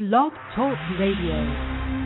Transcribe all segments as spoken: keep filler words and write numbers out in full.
Blog Talk Radio.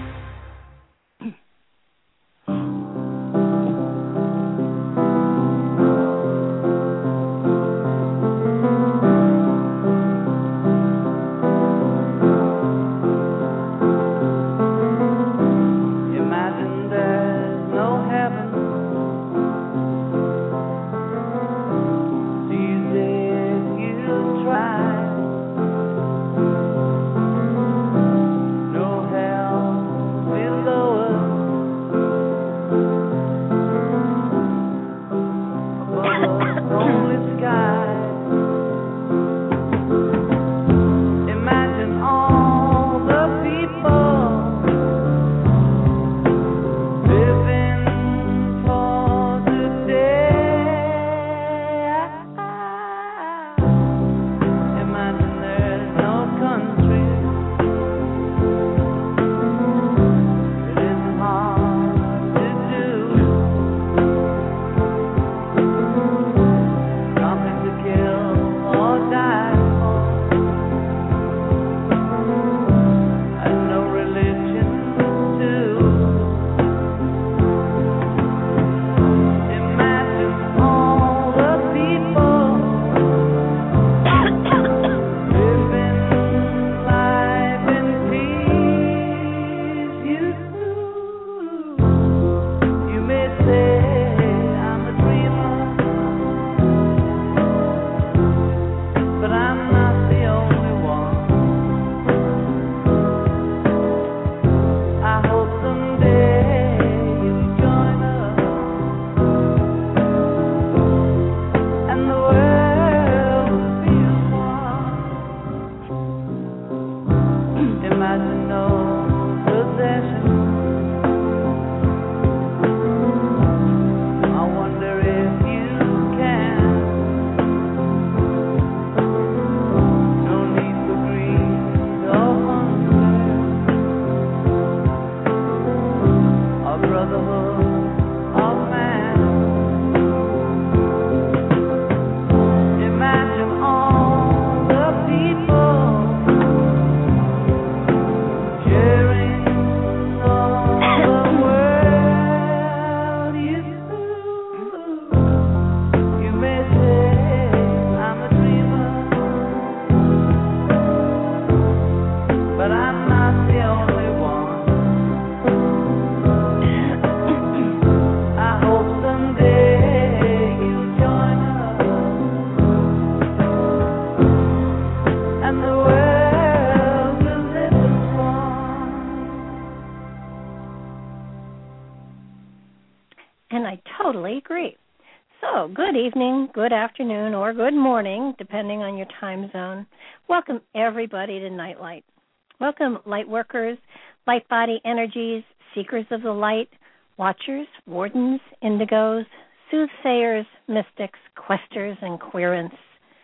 Good afternoon, or good morning, depending on your time zone. Welcome, everybody, to Nightlight. Welcome, light workers, light body energies, seekers of the light, watchers, wardens, indigos, soothsayers, mystics, questers, and querents,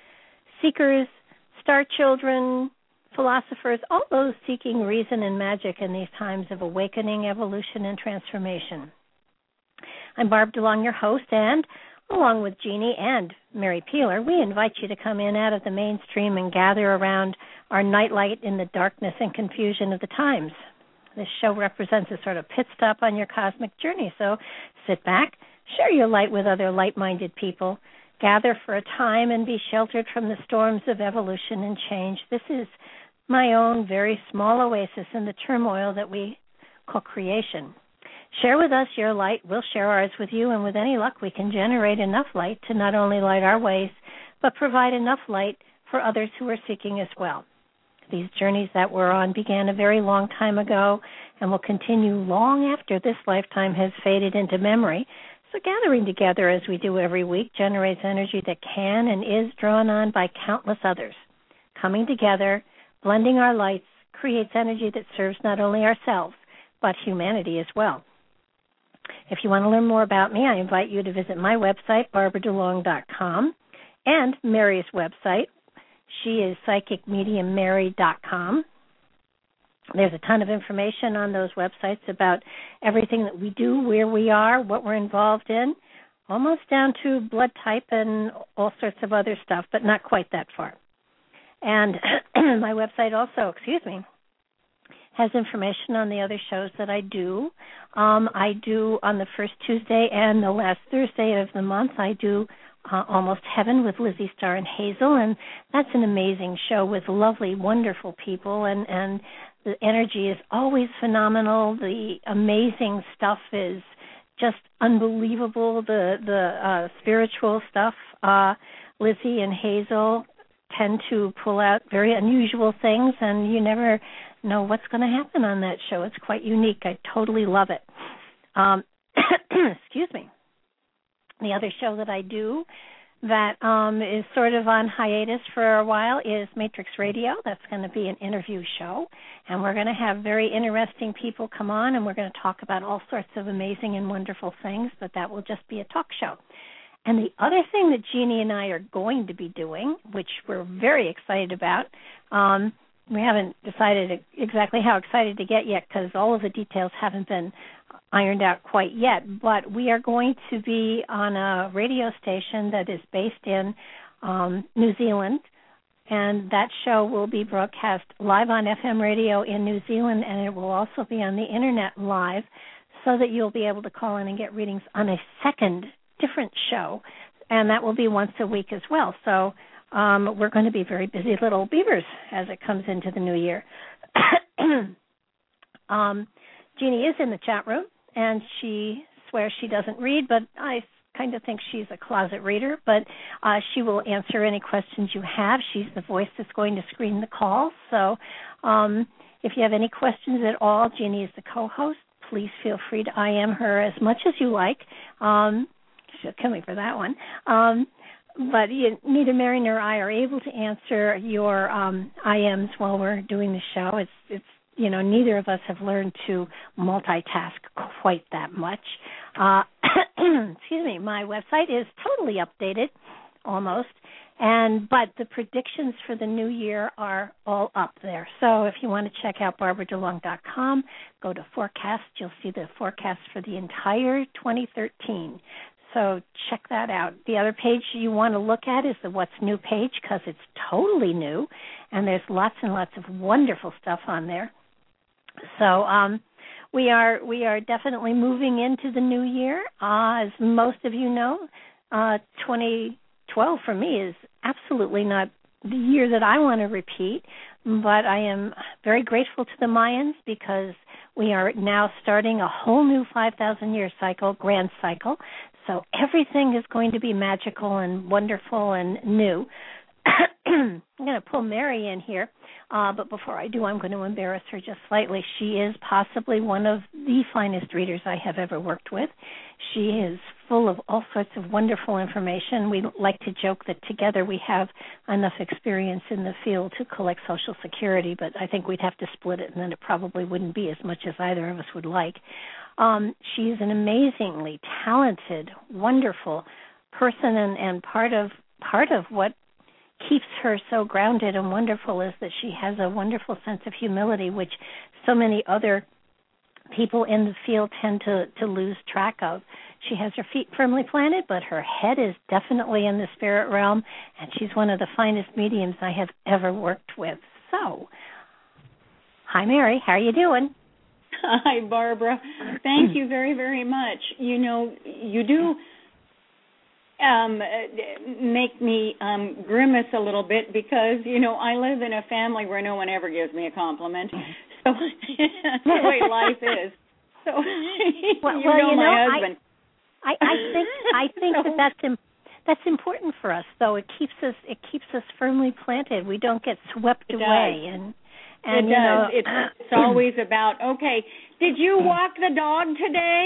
seekers, star children, philosophers, all those seeking reason and magic in these times of awakening, evolution, and transformation. I'm Barb DeLong, your host, and along with Jeannie and Mary Peeler, we invite you to come in out of the mainstream and gather around our nightlight in the darkness and confusion of the times. This show represents a sort of pit stop on your cosmic journey, so sit back, share your light with other light-minded people, gather for a time and be sheltered from the storms of evolution and change. This is my own very small oasis in the turmoil that we call creation. Share with us your light. We'll share ours with you, and with any luck, we can generate enough light to not only light our ways, but provide enough light for others who are seeking as well. These journeys that we're on began a very long time ago and will continue long after this lifetime has faded into memory. So gathering together as we do every week generates energy that can and is drawn on by countless others. Coming together, blending our lights, creates energy that serves not only ourselves, but humanity as well. If you want to learn more about me, I invite you to visit my website, barbara delong dot com, and Mary's website. She is psychic medium mary dot com. There's a ton of information on those websites about everything that we do, where we are, what we're involved in, almost down to blood type and all sorts of other stuff, but not quite that far. And my website also, excuse me, has information on the other shows that I do. Um, I do on the first Tuesday and the last Thursday of the month, I do uh, Almost Heaven with Lizzie Starr and Hazel, and that's an amazing show with lovely, wonderful people, and, and the energy is always phenomenal. The amazing stuff is just unbelievable, the, the uh, spiritual stuff. Uh, Lizzie and Hazel tend to pull out very unusual things, and you never know what's going to happen on that show. It's quite unique. I totally love it. Um, excuse me. The other show that I do that um, is sort of on hiatus for a while is Matrix Radio. That's going to be an interview show, and we're going to have very interesting people come on, and we're going to talk about all sorts of amazing and wonderful things, but that will just be a talk show. And the other thing that Jeannie and I are going to be doing, which we're very excited about, um, we haven't decided exactly how excited to get yet because all of the details haven't been ironed out quite yet, but we are going to be on a radio station that is based in um, New Zealand, and that show will be broadcast live on F M radio in New Zealand, and it will also be on the Internet live so that you'll be able to call in and get readings on a second different show, and that will be once a week as well. So um, we're going to be very busy little beavers as it comes into the new year. um, Jeannie is in the chat room, and she swears she doesn't read, but I kind of think she's a closet reader, but uh, she will answer any questions you have. She's the voice that's going to screen the call. So um, if you have any questions at all, Jeannie is the co-host. Please feel free to I M her as much as you like. Um, she'll kill me for that one. Um, but you, neither Mary nor I are able to answer your um, I Ms while we're doing the show. It's, it's You know, neither of us have learned to multitask quite that much. Uh, excuse me, my website is totally updated, almost, and but the predictions for the new year are all up there. So if you want to check out barbara delong dot com, go to forecast. You'll see the forecast for the entire twenty thirteen. So check that out. The other page you want to look at is the What's New page because it's totally new, and there's lots and lots of wonderful stuff on there. So um, we are we are definitely moving into the new year. Uh, as most of you know, uh, twenty twelve for me is absolutely not the year that I want to repeat, but I am very grateful to the Mayans because we are now starting a whole new five thousand year cycle, grand cycle. So everything is going to be magical and wonderful and new. I'm going to pull Mary in here, uh, but before I do, I'm going to embarrass her just slightly. She is possibly one of the finest readers I have ever worked with. She is full of all sorts of wonderful information. We like to joke that together we have enough experience in the field to collect Social Security, but I think we'd have to split it, and then it probably wouldn't be as much as either of us would like. Um, she is an amazingly talented, wonderful person, and, and part of part of what keeps her so grounded and wonderful is that she has a wonderful sense of humility, which so many other people in the field tend to, to lose track of. She has her feet firmly planted, but her head is definitely in the spirit realm, and she's one of the finest mediums I have ever worked with. So, hi, Mary. How are you doing? Hi, Barbara. Thank you very, very much. You know, you do um, make me um, grimace a little bit because, you know, I live in a family where no one ever gives me a compliment. So that's the way life is. So well, you well, know you my know, husband. I, I, I think I think that that's im- that's important for us, though. It keeps us it keeps us firmly planted. We don't get swept it away, does. and and it you does. know, it's, it's always about okay. Did you walk the dog today?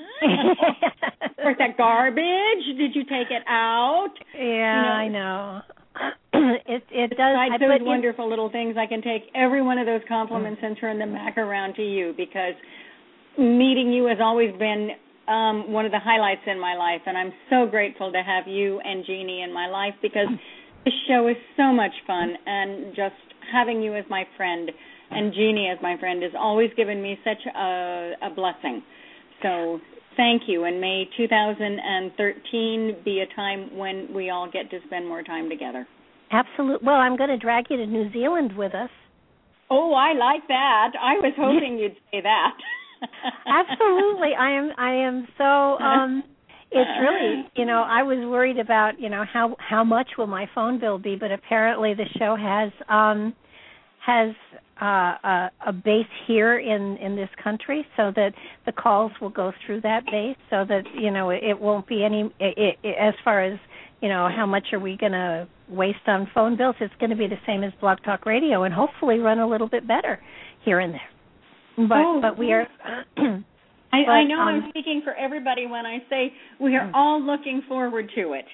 Or the garbage? Did you take it out? Yeah, you know, I know. it it does. Besides I, those but wonderful it, little things, I can take every one of those compliments and turn them back around to you because meeting you has always been um, one of the highlights in my life, and I'm so grateful to have you and Jeannie in my life because this show is so much fun, and just having you as my friend and Jeannie as my friend has always given me such a, a blessing. So thank you, and may two thousand thirteen be a time when we all get to spend more time together. Absolutely. Well, I'm going to drag you to New Zealand with us. Oh, I like that. I was hoping you'd say that. Absolutely. I am I am so um it's really, you know, I was worried about, you know, how how much will my phone bill be, but apparently the show has um has uh, a, a base here in, in this country, so that the calls will go through that base, so that, you know, it, it won't be any, it, it, as far as, you know, how much are we going to waste on phone bills, it's going to be the same as Blog Talk Radio and hopefully run a little bit better here and there. But, oh, but we are... I, but, I know um, I'm speaking for everybody when I say we are all looking forward to it.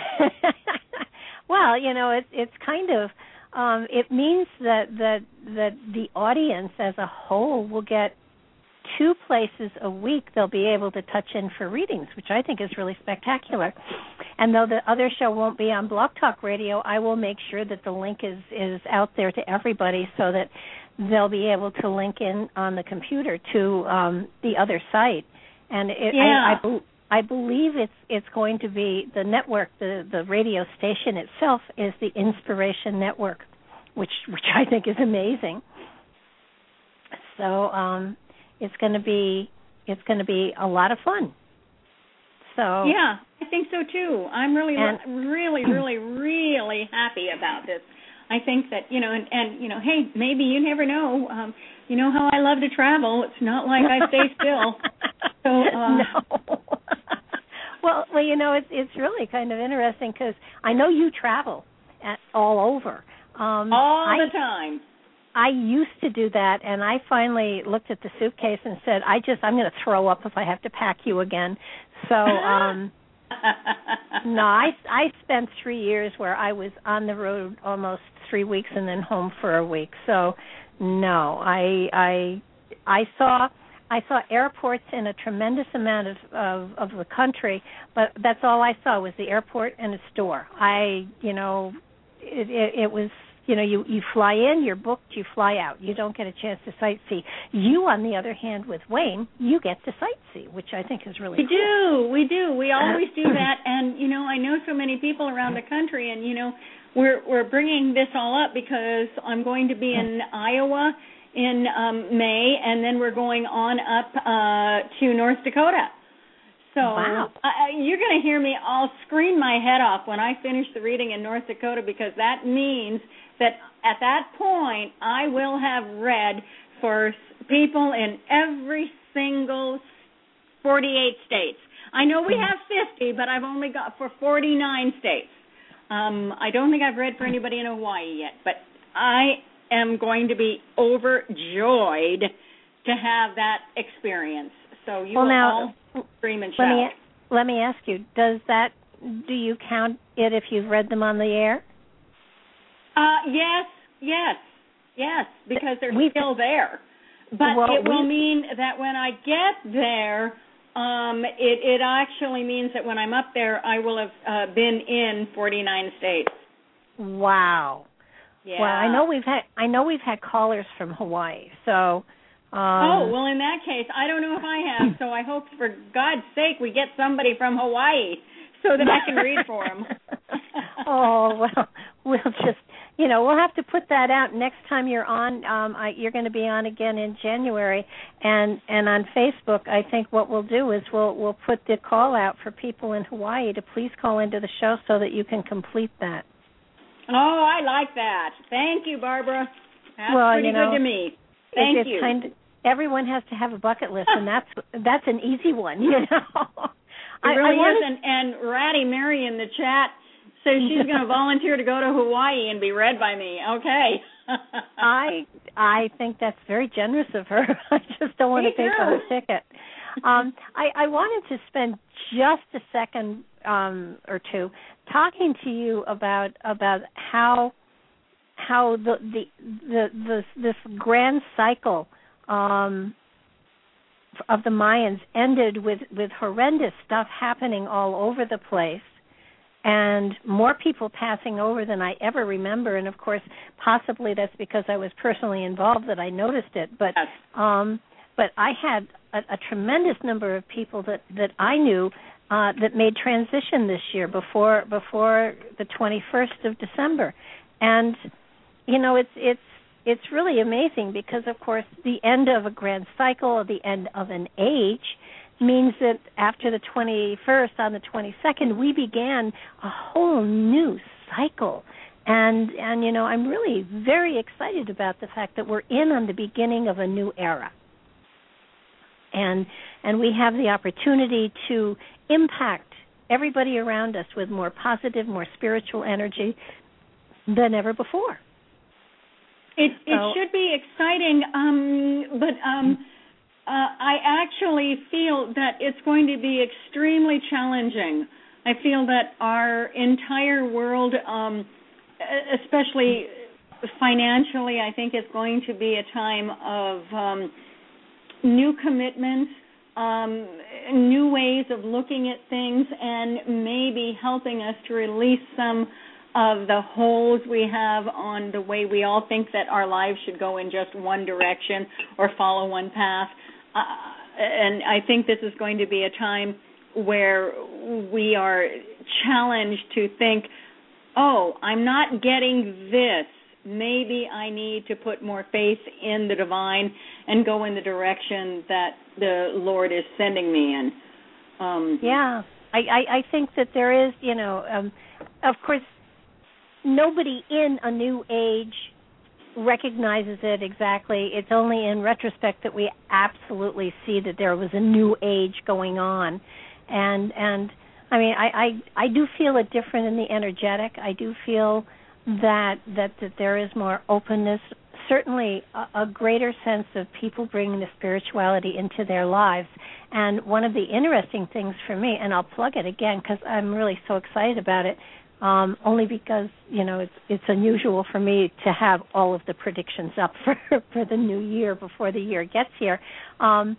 Well, you know, it, it's kind of... Um, it means that, that that the audience as a whole will get two places a week they'll be able to touch in for readings, which I think is really spectacular. And though the other show won't be on Blog Talk Radio, I will make sure that the link is, is out there to everybody so that they'll be able to link in on the computer to um, the other site. And it, yeah. I, I, I believe it's it's going to be the network, the, the radio station itself is the Inspiration Network, which which I think is amazing. So um, it's going to be it's going to be a lot of fun. So yeah, I think so too. I'm really and, really really really happy about this. I think that, you know, and, and you know, hey, maybe you never know. Um, you know how I love to travel. It's not like I stay still. So uh, no. Well, well, you know, it's it's really kind of interesting because I know you travel at, all over. Um, all I, the time. I used to do that, and I finally looked at the suitcase and said, "I just I'm going to throw up if I have to pack you again." So, um, no, I I spent three years where I was on the road almost three weeks and then home for a week. So, no, I I I saw. I saw airports in a tremendous amount of, of, of the country, but that's all I saw was the airport and a store. I, you know, it, it, it was, you know, you, you fly in, you're booked, you fly out. You don't get a chance to sightsee. You, on the other hand, with Wayne, you get to sightsee, which I think is really we cool. do, we do. We always do that, and, you know, I know so many people around the country, and, you know, we're we're bringing this all up because I'm going to be in Iowa in um, May, and then we're going on up uh, to North Dakota. So wow. uh, you're going to hear me all scream my head off when I finish the reading in North Dakota, because that means that at that point I will have read for people in every single forty-eight states. I know we have fifty, but I've only got for forty-nine states. Um, I don't think I've read for anybody in Hawaii yet, but I am going to be overjoyed to have that experience. So you well, will now, all scream and let shout. me, let me ask you, does that, do you count it if you've read them on the air? Uh, yes, yes, yes, because they're We've, still there. But well, it will mean that when I get there, um, it, it actually means that when I'm up there, I will have uh, been in forty-nine states. Wow. Yeah. Well, I know we've had I know we've had callers from Hawaii. So. Um, oh well, in that case, I don't know if I have. So I hope, for God's sake, we get somebody from Hawaii so that I can read for them. Oh well, we'll just you know we'll have to put that out next time you're on. Um, I, you're going to be on again in January, and and on Facebook, I think what we'll do is we'll we'll put the call out for people in Hawaii to please call into the show so that you can complete that. Oh, I like that. Thank you, Barbara. That's well, pretty you know, good to me. Thank it's you. Kind of, everyone has to have a bucket list, and that's that's an easy one, you know. It really I, I wanted... is, and, and Ratty Mary in the chat says she's going to volunteer to go to Hawaii and be read by me. Okay. I I think that's very generous of her. I just don't want me to pay too. for her ticket. Um, I, I wanted to spend just a second um, or two talking to you about about how how the the the, the this grand cycle um, of the Mayans ended with, with horrendous stuff happening all over the place, and more people passing over than I ever remember. And of course, possibly that's because I was personally involved that I noticed it. But um, but I had a, a tremendous number of people that, that I knew uh, that made transition this year before before the twenty-first of December, and you know it's it's it's really amazing because, of course, the end of a grand cycle, or the end of an age, means that after the twenty-first, on the twenty-second, we began a whole new cycle. And, and you know, I'm really very excited about the fact that we're in on the beginning of a new era. And and we have the opportunity to impact everybody around us with more positive, more spiritual energy than ever before. It, so, it should be exciting, um, but um, uh, I actually feel that it's going to be extremely challenging. I feel that our entire world, um, especially financially, I think is going to be a time of um, new commitments, um, new ways of looking at things, and maybe helping us to release some of the holes we have on the way we all think that our lives should go in just one direction or follow one path. Uh, and I think this is going to be a time where we are challenged to think, oh, I'm not getting this. Maybe I need to put more faith in the divine and go in the direction that the Lord is sending me in. Um, yeah, I, I, I think that there is, you know, um, of course, nobody in a new age recognizes it exactly. It's only in retrospect that we absolutely see that there was a new age going on. And, and I mean, I, I, I do feel it different in the energetic. I do feel that that, that there is more openness, certainly a, a greater sense of people bringing the spirituality into their lives. And one of the interesting things for me, and I'll plug it again because I'm really so excited about it, um, only because, you know, it's it's unusual for me to have all of the predictions up for, for the new year before the year gets here. Um,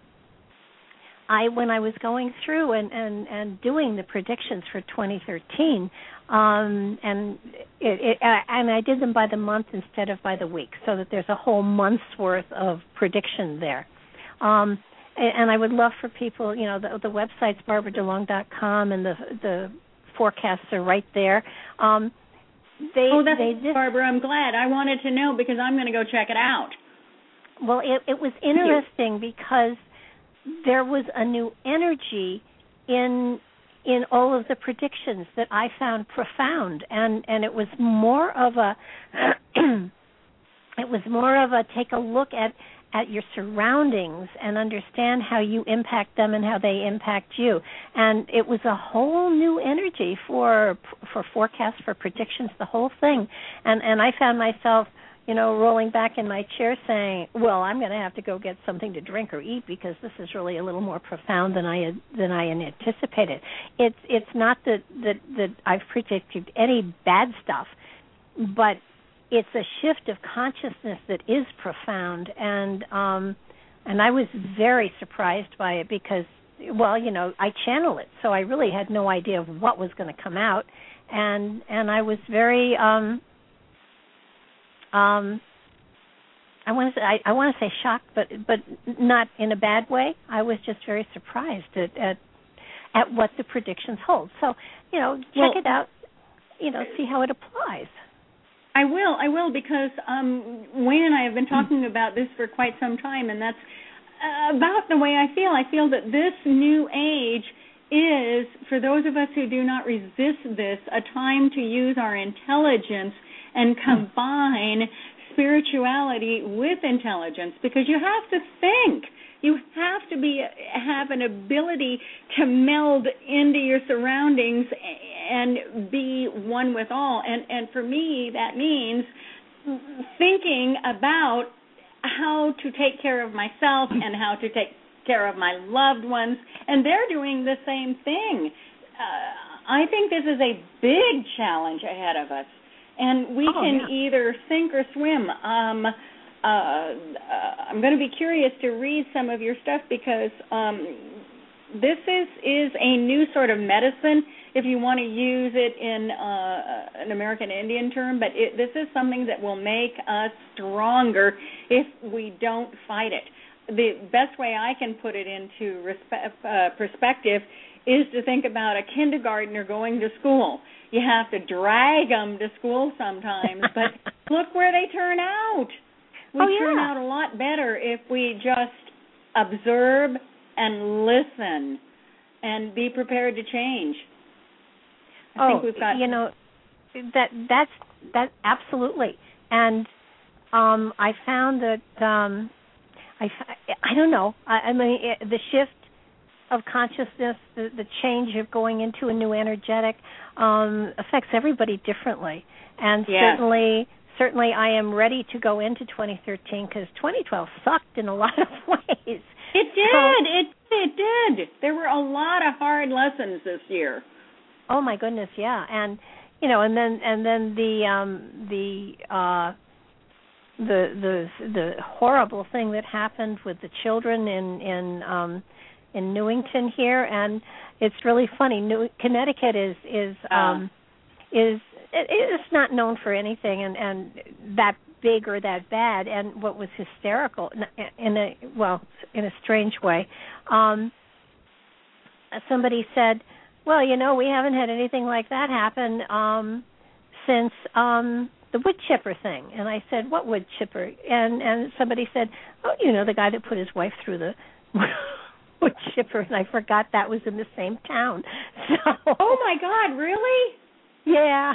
I, when I was going through and, and, and doing the predictions for twenty thirteen, um, and it, it, and I did them by the month instead of by the week, so that there's a whole month's worth of prediction there. Um, and, and I would love for people, you know, the, the website's barbara delong dot com, and the the forecasts are right there. Um, they, oh, that's they just, Barbara. I'm glad. I wanted to know because I'm going to go check it out. Well, it, it was interesting because there was a new energy in in all of the predictions that I found profound, and, and it was more of a it was more of a take a look at, at your surroundings and understand how you impact them and how they impact you. And it was a whole new energy for for forecasts, for predictions, the whole thing. And and I found myself, you know, rolling back in my chair saying, well, I'm going to have to go get something to drink or eat because this is really a little more profound than I had, than I had anticipated. It's it's not that, that, that I've predicted any bad stuff, but it's a shift of consciousness that is profound. And um, and I was very surprised by it because, well, you know, I channel it, so I really had no idea of what was going to come out. And, and I was very... Um, Um, I want to say I, I want to say shocked, but but not in a bad way. I was just very surprised at at, at what the predictions hold. So, you know, check well, it out. You know, see how it applies. I will, I will, because um, Wayne and I have been talking about this for quite some time, and that's about the way I feel. I feel that this new age is, for those of us who do not resist this, a time to use our intelligence and combine spirituality with intelligence, because you have to think. You have to be have an ability to meld into your surroundings and be one with all. And and for me, that means thinking about how to take care of myself and how to take care of my loved ones, and they're doing the same thing. Uh, I think this is a big challenge ahead of us, and we oh, can yeah. either sink or swim. Um, uh, uh, I'm going to be curious to read some of your stuff because um, this is, is a new sort of medicine, if you want to use it in uh, an American Indian term, but it, this is something that will make us stronger if we don't fight it. The best way I can put it into respe- uh, perspective is to think about a kindergartner going to school. You have to drag them to school sometimes, but look where they turn out. we oh, yeah. turn out a lot better if we just observe and listen and be prepared to change. I oh, think we've got, you know, that that's that absolutely. And um, I found that um, I I don't know. I, I mean, it, the shift of consciousness, the, the change of going into a new energetic, um, affects everybody differently. And yes. certainly, certainly, I am ready to go into twenty thirteen because twenty twelve sucked in a lot of ways. It did. So, it it did. There were a lot of hard lessons this year. Oh my goodness, yeah, and you know, and then and then the um, the uh, the the the horrible thing that happened with the children in in um, in Newington here, and it's really funny. New, Connecticut is is um, uh. is it, it's not known for anything, and, and that big or that bad. And what was hysterical in a well in a strange way, um, somebody said, well, you know, we haven't had anything like that happen um, since um, the wood chipper thing. And I said, what wood chipper? And and somebody said, oh, you know, the guy that put his wife through the wood chipper. And I forgot that was in the same town. So, oh, my God, really? Yeah.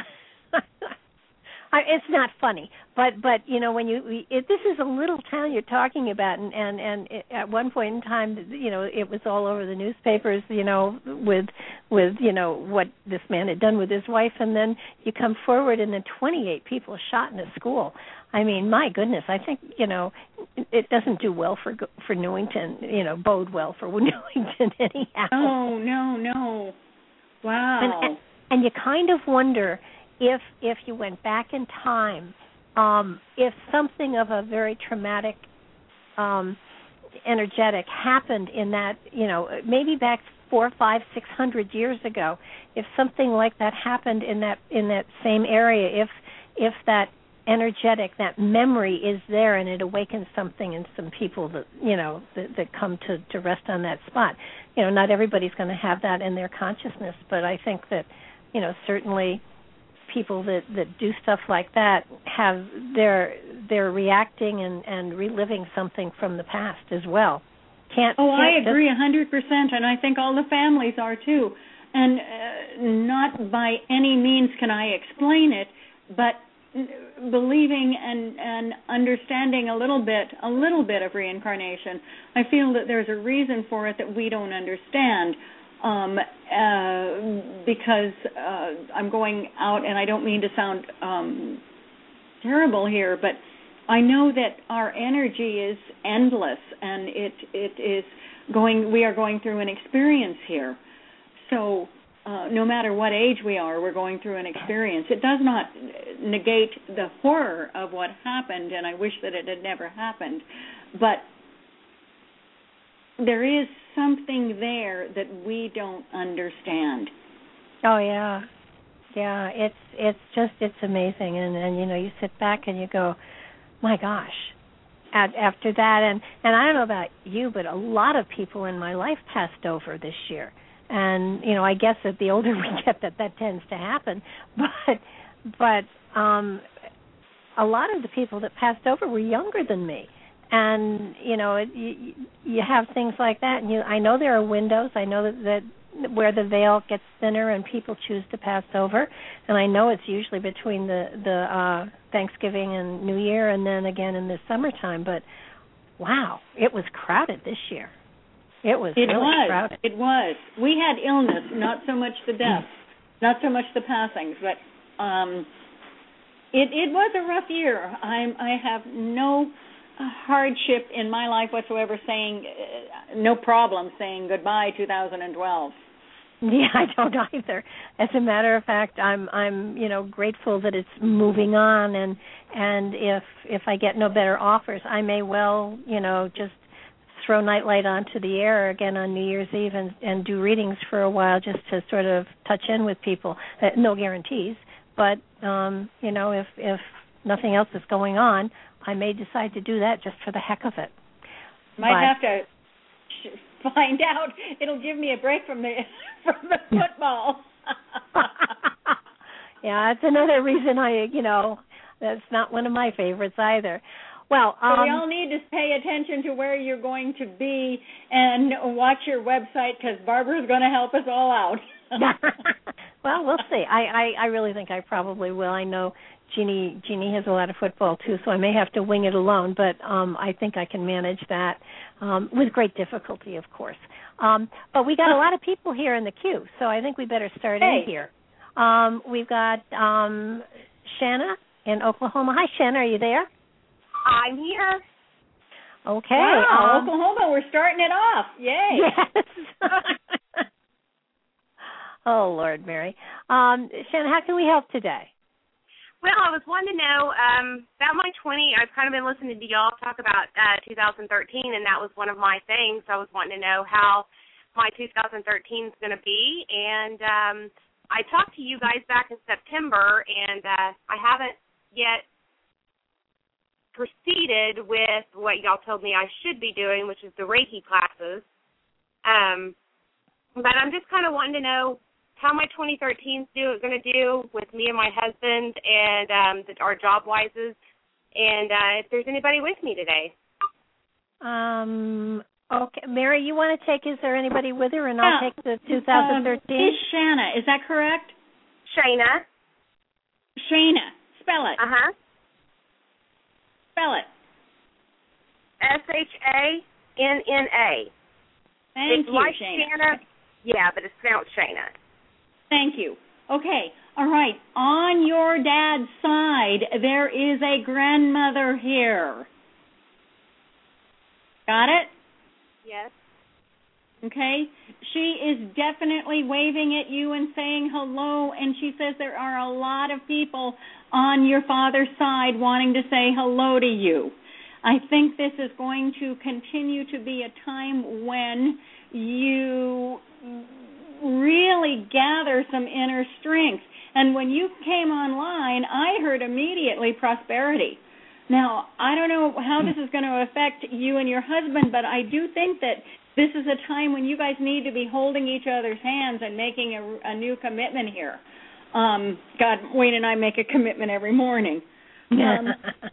I, it's not funny, but but you know when you it, this is a little town you're talking about, and and and it, at one point in time, you know, it was all over the newspapers, you know, with with you know what this man had done with his wife, and then you come forward, and then twenty-eight people shot in a school. I mean, my goodness, I think you know it, it doesn't do well for for Newington, you know, bode well for Newington anyhow. Oh no no, wow. And, and, and you kind of wonder. If if you went back in time, um, if something of a very traumatic, um, energetic happened in that, you know, maybe back four, five, six hundred years ago, if something like that happened in that in that same area, if if that energetic, that memory is there and it awakens something in some people that you know that, that come to, to rest on that spot, you know, not everybody's going to have that in their consciousness, but I think that, you know, certainly. People that, that do stuff like that have they're they're reacting and, and reliving something from the past as well. Can't oh can't I agree a hundred percent, and I think all the families are too. And uh, not by any means can I explain it, but believing and, and understanding a little bit a little bit of reincarnation, I feel that there's a reason for it that we don't understand. Um, uh, because uh, I'm going out, and I don't mean to sound um, terrible here, but I know that our energy is endless, and it it is going. We are going through an experience here. So uh, no matter what age we are, we're going through an experience. It does not negate the horror of what happened, and I wish that it had never happened, but there is something there that we don't understand. Oh yeah, yeah. It's it's just it's amazing, and and you know you sit back and you go, my gosh. At, after that, and and I don't know about you, but a lot of people in my life passed over this year, and you know I guess that the older we get, that that tends to happen. But but um, a lot of the people that passed over were younger than me. And you know, it, you, you have things like that, and you. I know there are windows. I know that, that where the veil gets thinner and people choose to pass over, and I know it's usually between the the uh, Thanksgiving and New Year, and then again in the summertime. But wow, it was crowded this year. It was. It really was. crowded. It was. We had illness, not so much the deaths, not so much the passings, but um, it it was a rough year. I'm. I have no. hardship in my life whatsoever saying uh, no problem saying goodbye two thousand twelve. Yeah, I don't either. As a matter of fact, I'm I'm you know grateful that it's moving on, and and if if I get no better offers, I may well you know just throw Nightlight onto the air again on New Year's Eve and and do readings for a while just to sort of touch in with people. Uh, no guarantees, but um, you know if if nothing else is going on, I may decide to do that just for the heck of it. Might but, have to find out. It'll give me a break from the from the football. Yeah, that's another reason I, you know, that's not one of my favorites either. Well, um, so we all need to pay attention to where you're going to be and watch your website because Barbara's going to help us all out. Well, we'll see. I, I, I really think I probably will. I know Jeannie Jeannie has a lot of football too, so I may have to wing it alone, but um, I think I can manage that um, with great difficulty, of course. Um, but we got a lot of people here in the queue, so I think we better start hey. in here. Um, we've got um, Shanna in Oklahoma. Hi, Shanna. Are you there? I'm here. Okay. Wow, um, Oklahoma, we're starting it off. Yay. Yes. Oh, Lord, Mary. Um, Shanna, how can we help today? Well, I was wanting to know um, about my twenty. I've kind of been listening to y'all talk about uh, two thousand thirteen, and that was one of my things. I was wanting to know how my two thousand thirteen is going to be. And um, I talked to you guys back in September, and uh, I haven't yet proceeded with what y'all told me I should be doing, which is the Reiki classes. Um, but I'm just kind of wanting to know how my twenty thirteen is going to do with me and my husband and um, the, our job wises, and uh, if there's anybody with me today. Um. Okay, Mary, you want to take? Is there anybody with her, and yeah. I'll take the two thousand thirteen. Um, is Shanna? Is that correct? Shayna. Shayna. Spell it. Uh huh. Spell it. S H A N N A. Thank it's you, like Shayna. Shanna. Yeah, but it's pronounced Shayna. Thank you. Okay. All right. On your dad's side, there is a grandmother here. Got it? Yes. Okay. She is definitely waving at you and saying hello, and she says there are a lot of people on your father's side wanting to say hello to you. I think this is going to continue to be a time when you really gather some inner strength. And when you came online, I heard immediately prosperity. Now, I don't know how this is going to affect you and your husband, but I do think that this is a time when you guys need to be holding each other's hands and making a, a new commitment here. Um, God, Wayne and I make a commitment every morning. Um,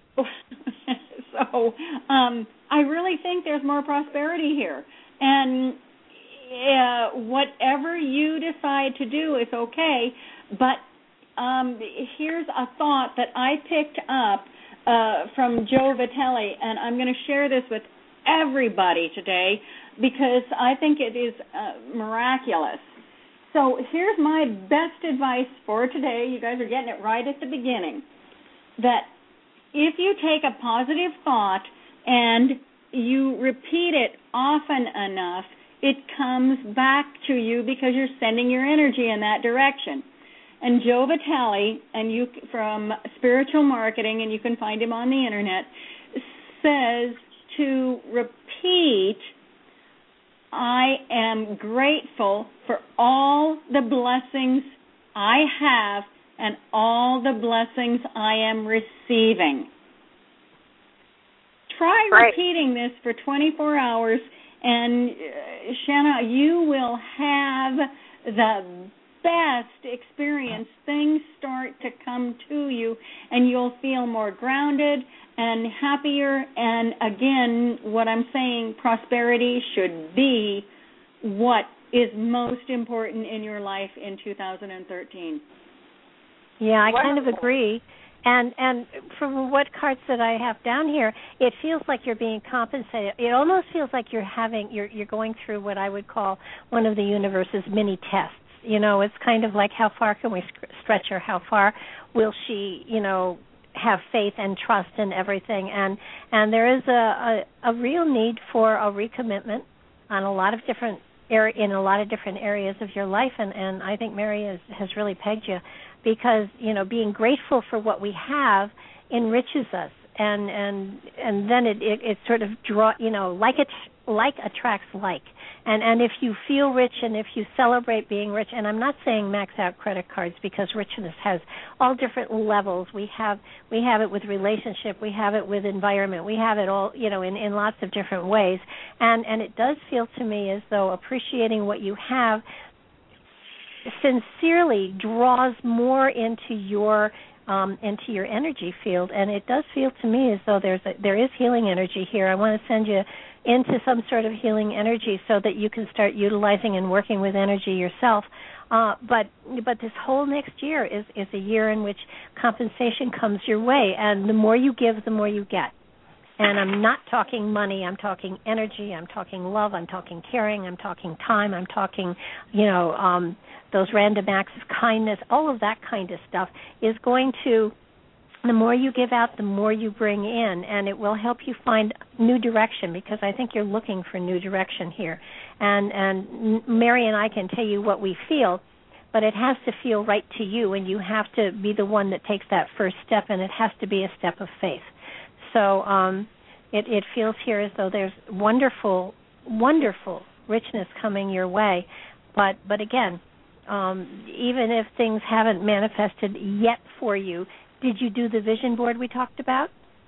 so um, I really think there's more prosperity here. And uh, whatever you decide to do is okay, but um, here's a thought that I picked up uh, from Joe Vitale, and I'm going to share this with everybody today because I think it is uh, miraculous. So here's my best advice for today. You guys are getting it right at the beginning. That if you take a positive thought and you repeat it often enough, it comes back to you because you're sending your energy in that direction. And Joe Vitale, and you from Spiritual Marketing, and you can find him on the internet, says to repeat, I am grateful for all the blessings I have and all the blessings I am receiving. Try right. repeating this for twenty-four hours, and uh, Shanna, you will have the best experience. Things start to come to you, and you'll feel more grounded and happier. And again, what I'm saying, prosperity should be what is most important in your life in two thousand thirteen. Yeah, I Wonderful. kind of agree. And and from what cards that I have down here, it feels like you're being compensated. It almost feels like you're having you're you're going through what I would call one of the universe's mini tests. You know, it's kind of like how far can we stretch her? How far will she, you know, have faith and trust in everything? And and there is a, a, a real need for a recommitment on a lot of different area in a lot of different areas of your life. And, and I think Mary has, has really pegged you because, you know, being grateful for what we have enriches us. And and and then it, it, it sort of draw, you know, like it like attracts like. And and if you feel rich and if you celebrate being rich, and I'm not saying max out credit cards because richness has all different levels. We have we have it with relationship, we have it with environment, we have it all, you know, in, in lots of different ways. And and it does feel to me as though appreciating what you have sincerely draws more into your um, into your energy field. And it does feel to me as though there's a, there is healing energy here. I want to send you into some sort of healing energy so that you can start utilizing and working with energy yourself. Uh, but but this whole next year is, is a year in which compensation comes your way, and the more you give, the more you get. And I'm not talking money. I'm talking energy. I'm talking love. I'm talking caring. I'm talking time. I'm talking, you know, um, those random acts of kindness. All of that kind of stuff is going to, the more you give out, the more you bring in, and it will help you find new direction, because I think you're looking for new direction here. And, and Mary and I can tell you what we feel, but it has to feel right to you, and you have to be the one that takes that first step, and it has to be a step of faith. So um, it, it feels here as though there's wonderful, wonderful richness coming your way. But but again, um, even if things haven't manifested yet for you, did you do the vision board we talked about?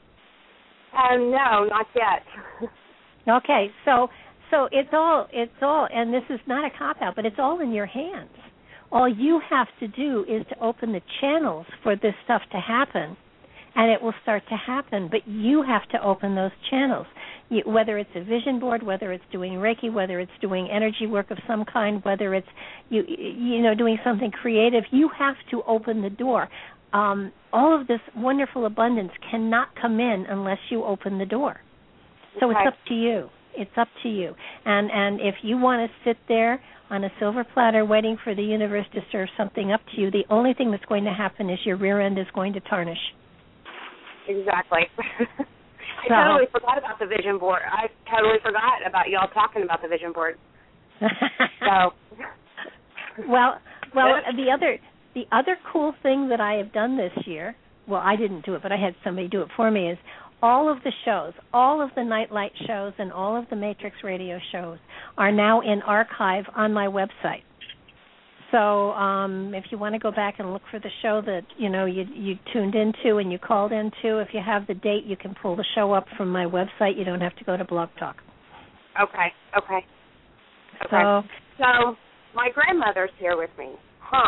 Um, no, not yet. Okay, so so it's all it's all, and this is not a cop out, but it's all in your hands. All you have to do is to open the channels for this stuff to happen, and it will start to happen. But you have to open those channels, you, whether it's a vision board, whether it's doing Reiki, whether it's doing energy work of some kind, whether it's you you know doing something creative. You have to open the door. Um, all of this wonderful abundance cannot come in unless you open the door. So okay. It's up to you. It's up to you. And and if you want to sit there on a silver platter waiting for the universe to serve something up to you, the only thing that's going to happen is your rear end is going to tarnish. Exactly. I So, totally forgot about the vision board. I totally forgot about y'all talking about the vision board. So, well, well, the other the other cool thing that I have done this year, well, I didn't do it, but I had somebody do it for me, is all of the shows, all of the Nightlight shows and all of the Matrix radio shows are now in archive on my website. So um, if you want to go back and look for the show that, you know, you, you tuned into and you called into, if you have the date, you can pull the show up from my website. You don't have to go to Blog Talk. Okay, okay. Okay. So, so my grandmother's here with me. Huh.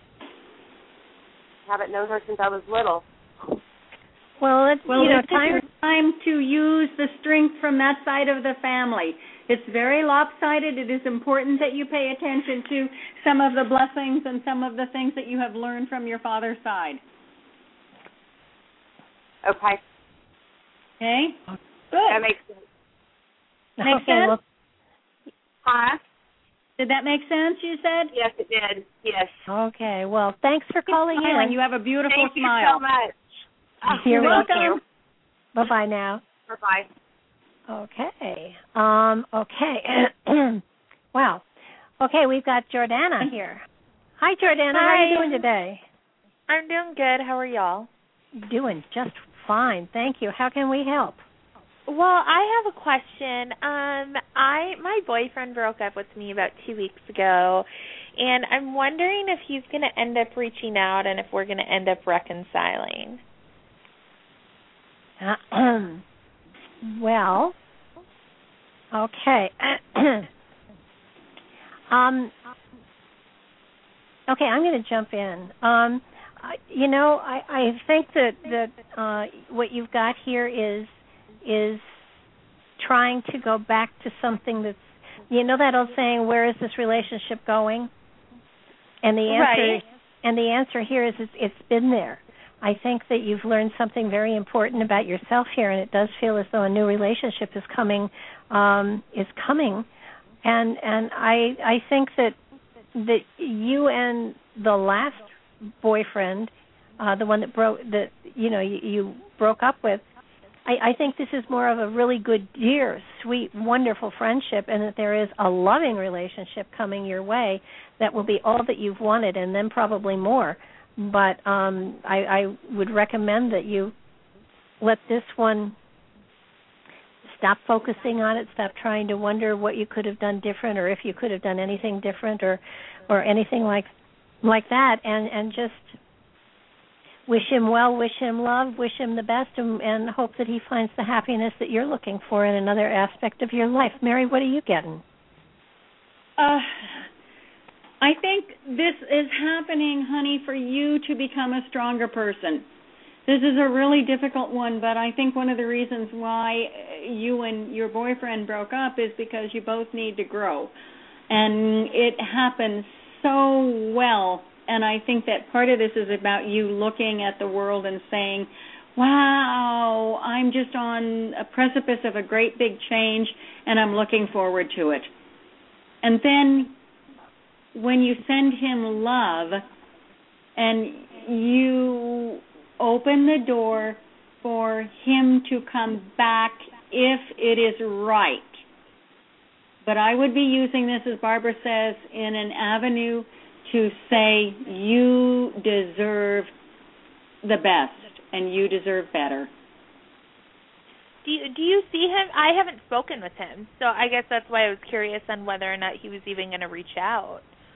Haven't known her since I was little. well, it's, Well, you know, it's time... time to use the strength from that side of the family. It's very lopsided. It is important that you pay attention to some of the blessings and some of the things that you have learned from your father's side. Okay. Okay? Good. That makes sense. Makes okay, sense? well, Huh? Did that make sense, you said? Yes, it did. Yes. okay, well, thanks for calling Smiling. in. You have a beautiful Thank you smile. so much. Oh, You're thank welcome. you. Bye-bye now. Bye-bye. Okay. Um, okay. Wow. Okay, we've got Jordana here. Hi, Jordana. How are you Hi. doing today? I'm doing good. How are y'all? Doing just fine. Thank you. How can we help? Well, I have a question. Um, I my boyfriend broke up with me about two weeks ago, and I'm wondering if he's going to end up reaching out and if we're going to end up reconciling. Well, okay. um, okay, I'm going to jump in. Um, I, you know, I, I think that that uh, what you've got here is is trying to go back to something that's, you know, that old saying, "Where is this relationship going?" And the answer, Right. and the answer here is, it's, it's been there. I think that you've learned something very important about yourself here, and it does feel as though a new relationship is coming. Um, is coming, and and I I think that that you and the last boyfriend, uh, the one that broke that you know you, you broke up with, I, I think this is more of a really good, dear, sweet, wonderful friendship, and that there is a loving relationship coming your way that will be all that you've wanted, and then probably more. But um, I, I would recommend that you let this one stop focusing on it, stop trying to wonder what you could have done different, or if you could have done anything different, or or anything like like that, and, and just wish him well, wish him love, wish him the best, and, and hope that he finds the happiness that you're looking for in another aspect of your life. Mary, what are you getting? Uh, I think this is happening, honey, for you to become a stronger person. This is a really difficult one, but I think one of the reasons why you and your boyfriend broke up is because you both need to grow. And it happens so well. And I think that part of this is about you looking at the world and saying, wow, I'm just on a precipice of a great big change, and I'm looking forward to it. And then when you send him love and you open the door for him to come back if it is right. But I would be using this, as Barbara says, in an avenue to say you deserve the best and you deserve better. Do you, do you see him? I haven't spoken with him, so I guess that's why I was curious on whether or not he was even going to reach out.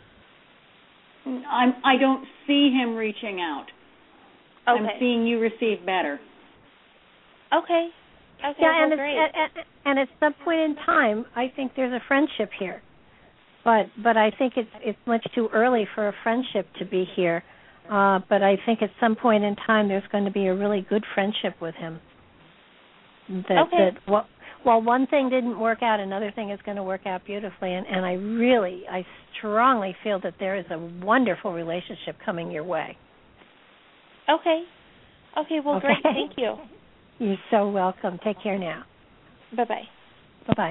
I'm, I don't see him reaching out. Okay. I'm seeing you receive better. Okay. Okay. Yeah, and, well, great. At, and at some point in time, I think there's a friendship here, but but I think it's it's much too early for a friendship to be here. Uh, but I think at some point in time, there's going to be a really good friendship with him. That, okay. That, well, while one thing didn't work out, another thing is going to work out beautifully. And, and I really, I strongly feel that there is a wonderful relationship coming your way. Okay. Okay, well, okay. great. Thank you. You're so welcome. Take care now. Bye-bye. Bye-bye.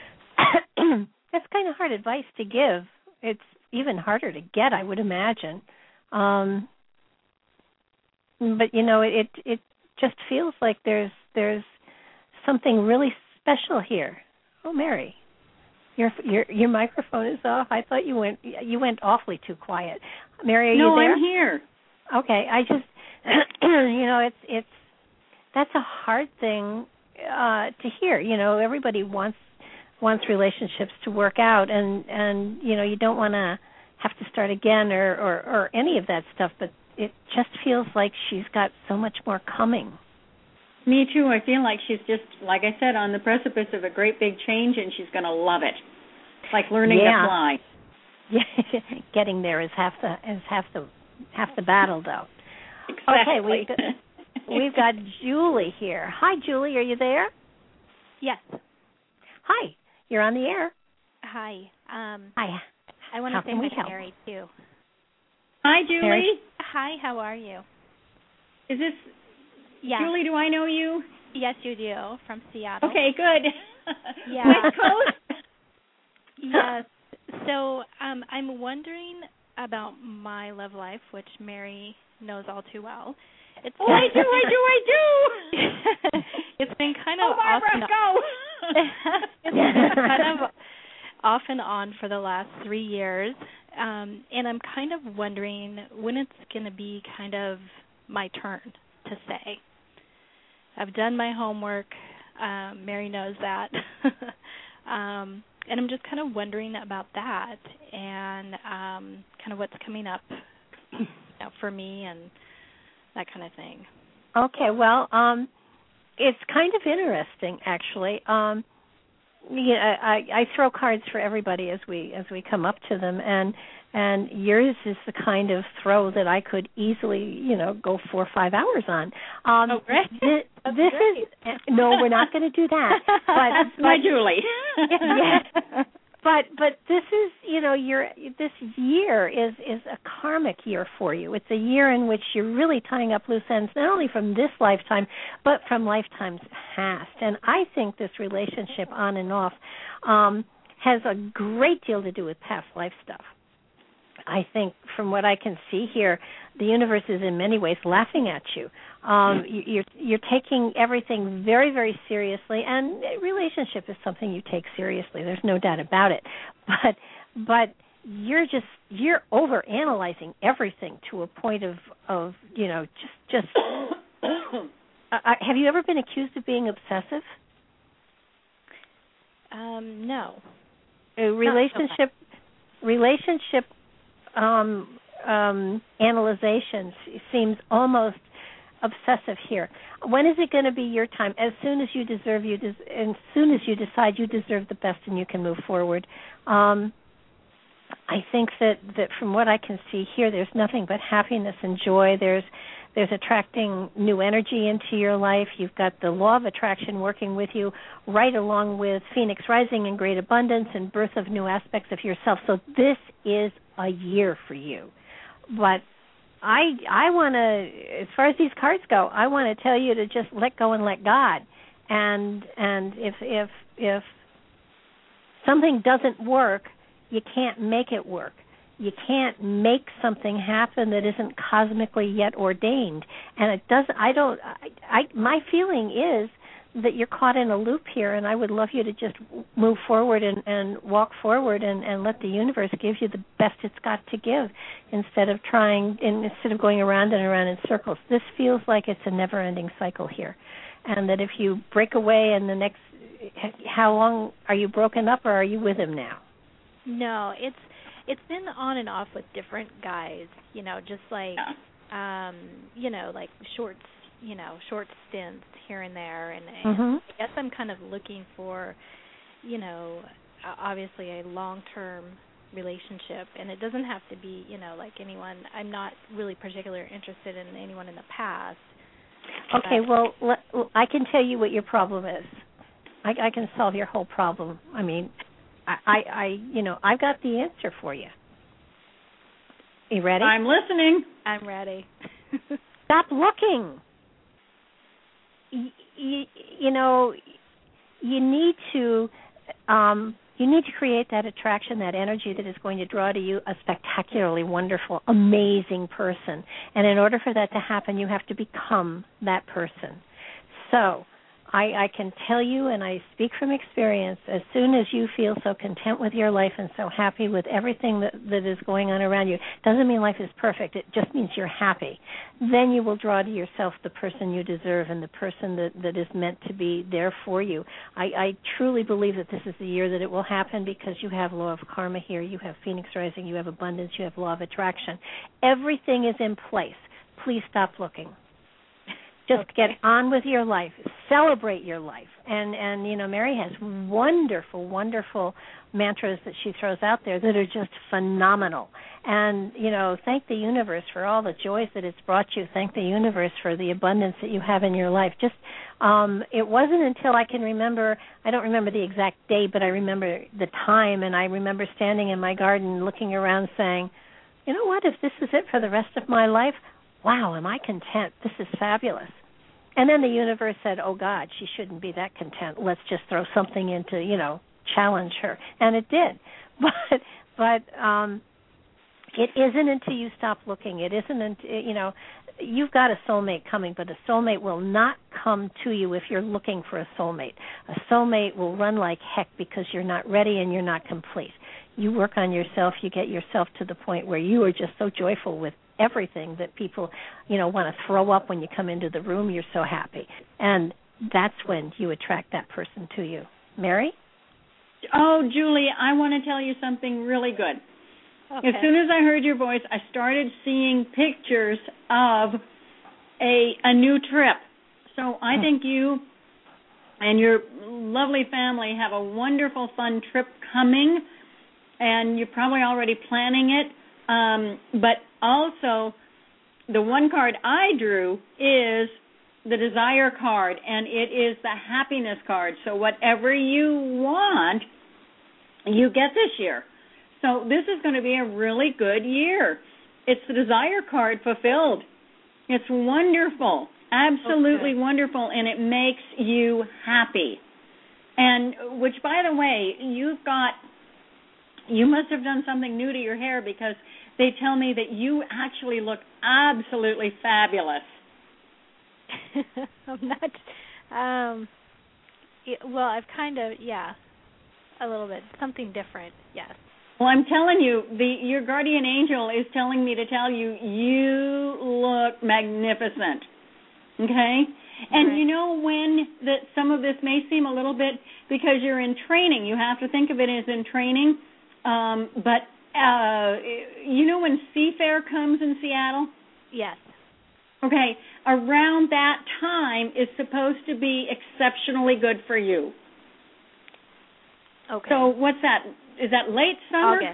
That's kind of hard advice to give. It's even harder to get, I would imagine. Um, but, you know, it it just feels like there's there's something really special here. Oh, Mary, your your your microphone is off. I thought you went you went awfully too quiet. Mary, are no, you there? I'm here. Okay, I just you know it's it's that's a hard thing uh, to hear. You know, everybody wants wants relationships to work out, and and you know you don't want to have to start again or, or or any of that stuff. But it just feels like she's got so much more coming. Me too. I feel like she's just, like I said, on the precipice of a great big change, and she's going to love it. It's like learning yeah. to fly. Yeah, getting there is half the is half the half the battle, though. Exactly. Okay, we've got, we've got Julie here. Hi, Julie. Are you there? Yes. Hi. You're on the air. Hi. Um, hi. I want how to say can we hi help? to Mary too. Hi, Julie. Mary? Hi. How are you? Is this yes. Julie? Do I know you? Yes, you do. From Seattle. Okay, good. Yeah. West Coast. Yes. So um, I'm wondering about my love life, which Mary knows all too well. It's oh, I do, I do, I do. It's been kind of oh, Barbara, off and go. It's been kind of off and on for the last three years, um, and I'm kind of wondering when it's going to be kind of my turn to say. I've done my homework. Um, Mary knows that. um, and I'm just kind of wondering about that and um, kind of what's coming up you know, for me and that kind of thing. Okay, well, um, it's kind of interesting, actually. Um, yeah, I, I throw cards for everybody as we as we come up to them, and and yours is the kind of throw that I could easily, you know, go four or five hours on. Um, oh, great! This, this is no, we're not going to do that. But, my but, Julie. yeah, but but this is, you know, your this year is is a karmic year for you. It's a year in which you're really tying up loose ends, not only from this lifetime, but from lifetimes past. And I think this relationship on and off um, has a great deal to do with past life stuff. I think from what I can see here, the universe is in many ways laughing at you. Um, you're, you're taking everything very, very seriously, and a relationship is something you take seriously. There's no doubt about it. But but you're just you're overanalyzing everything to a point of, of you know just just. uh, have you ever been accused of being obsessive? Um, no. A relationship relationship. Um, um, analyzation seems almost obsessive here. When is it going to be your time? As soon as you deserve, you des- as soon as you decide you deserve the best and you can move forward. Um, I think that, that from what I can see here, there's nothing but happiness and joy. There's there's attracting new energy into your life. You've got the law of attraction working with you right along with Phoenix rising and great abundance and birth of new aspects of yourself. So this is a year for you. But I I want to, as far as these cards go, I want to tell you to just let go and let God. And and if if if something doesn't work, you can't make it work. You can't make something happen that isn't cosmically yet ordained. And it doesn't. I don't. I, I my feeling is that you're caught in a loop here, and I would love you to just move forward and, and walk forward and, and let the universe give you the best it's got to give, instead of trying, instead of going around and around in circles. This feels like it's a never-ending cycle here, and that if you break away and the next, how long are you broken up, or are you with him now? No, it's it's been on and off with different guys, you know, just like, um, you know, like short, you know, short stints here and there. And, and mm-hmm. I guess I'm kind of looking for, you know, obviously a long-term relationship. And it doesn't have to be, you know, like anyone. I'm not really particularly interested in anyone in the past. Okay, well, let, I can tell you what your problem is. I, I can solve your whole problem. I mean, I, I, you know, I've got the answer for you. You ready? I'm listening. I'm ready. Stop looking. You, you, you know, you need to, um, you need to create that attraction, that energy that is going to draw to you a spectacularly wonderful, amazing person. And in order for that to happen, you have to become that person. So, I, I can tell you, and I speak from experience, as soon as you feel so content with your life and so happy with everything that, that is going on around you, doesn't mean life is perfect, it just means you're happy. Then you will draw to yourself the person you deserve and the person that, that is meant to be there for you. I, I truly believe that this is the year that it will happen, because you have law of karma here, you have Phoenix rising, you have abundance, you have law of attraction. Everything is in place. Please stop looking. Just okay. Get on with your life. Celebrate your life. And, and, you know, Mary has wonderful, wonderful mantras that she throws out there that are just phenomenal. And, you know, thank the universe for all the joys that it's brought you. Thank the universe for the abundance that you have in your life. Just, um, it wasn't until I can remember, I don't remember the exact date, but I remember the time, and I remember standing in my garden looking around saying, you know what, if this is it for the rest of my life, wow, am I content? This is fabulous. And then the universe said, oh, God, she shouldn't be that content. Let's just throw something in to, you know, challenge her. And it did. But, but um, it isn't until you stop looking. It isn't until, you know, you've got a soulmate coming, but a soulmate will not come to you if you're looking for a soulmate. A soulmate will run like heck because you're not ready and you're not complete. You work on yourself, you get yourself to the point where you are just so joyful with everything that people, you know, want to throw up when you come into the room. You're so happy. And that's when you attract that person to you. Mary? Oh, Julie, I want to tell you something really good. Okay. As soon as I heard your voice, I started seeing pictures of a a new trip. So I think you and your lovely family have a wonderful, fun trip coming, and you're probably already planning it. Um, but also, the one card I drew is the desire card, and it is the happiness card. So whatever you want, you get this year. So this is going to be a really good year. It's the desire card fulfilled. It's wonderful, absolutely okay. wonderful, and it makes you happy. And which, by the way, you've got, you must have done something new to your hair, because they tell me that you actually look absolutely fabulous. I'm not, um, it, well, I've kind of, yeah, a little bit, something different, yes. Well, I'm telling you, the your guardian angel is telling me to tell you, you look magnificent, okay? And right. You know when that some of this may seem a little bit, because you're in training, you have to think of it as in training, um, but uh, you know when Seafair comes in Seattle? Yes. Okay, around that time is supposed to be exceptionally good for you. Okay. So what's that? Is that late summer? August.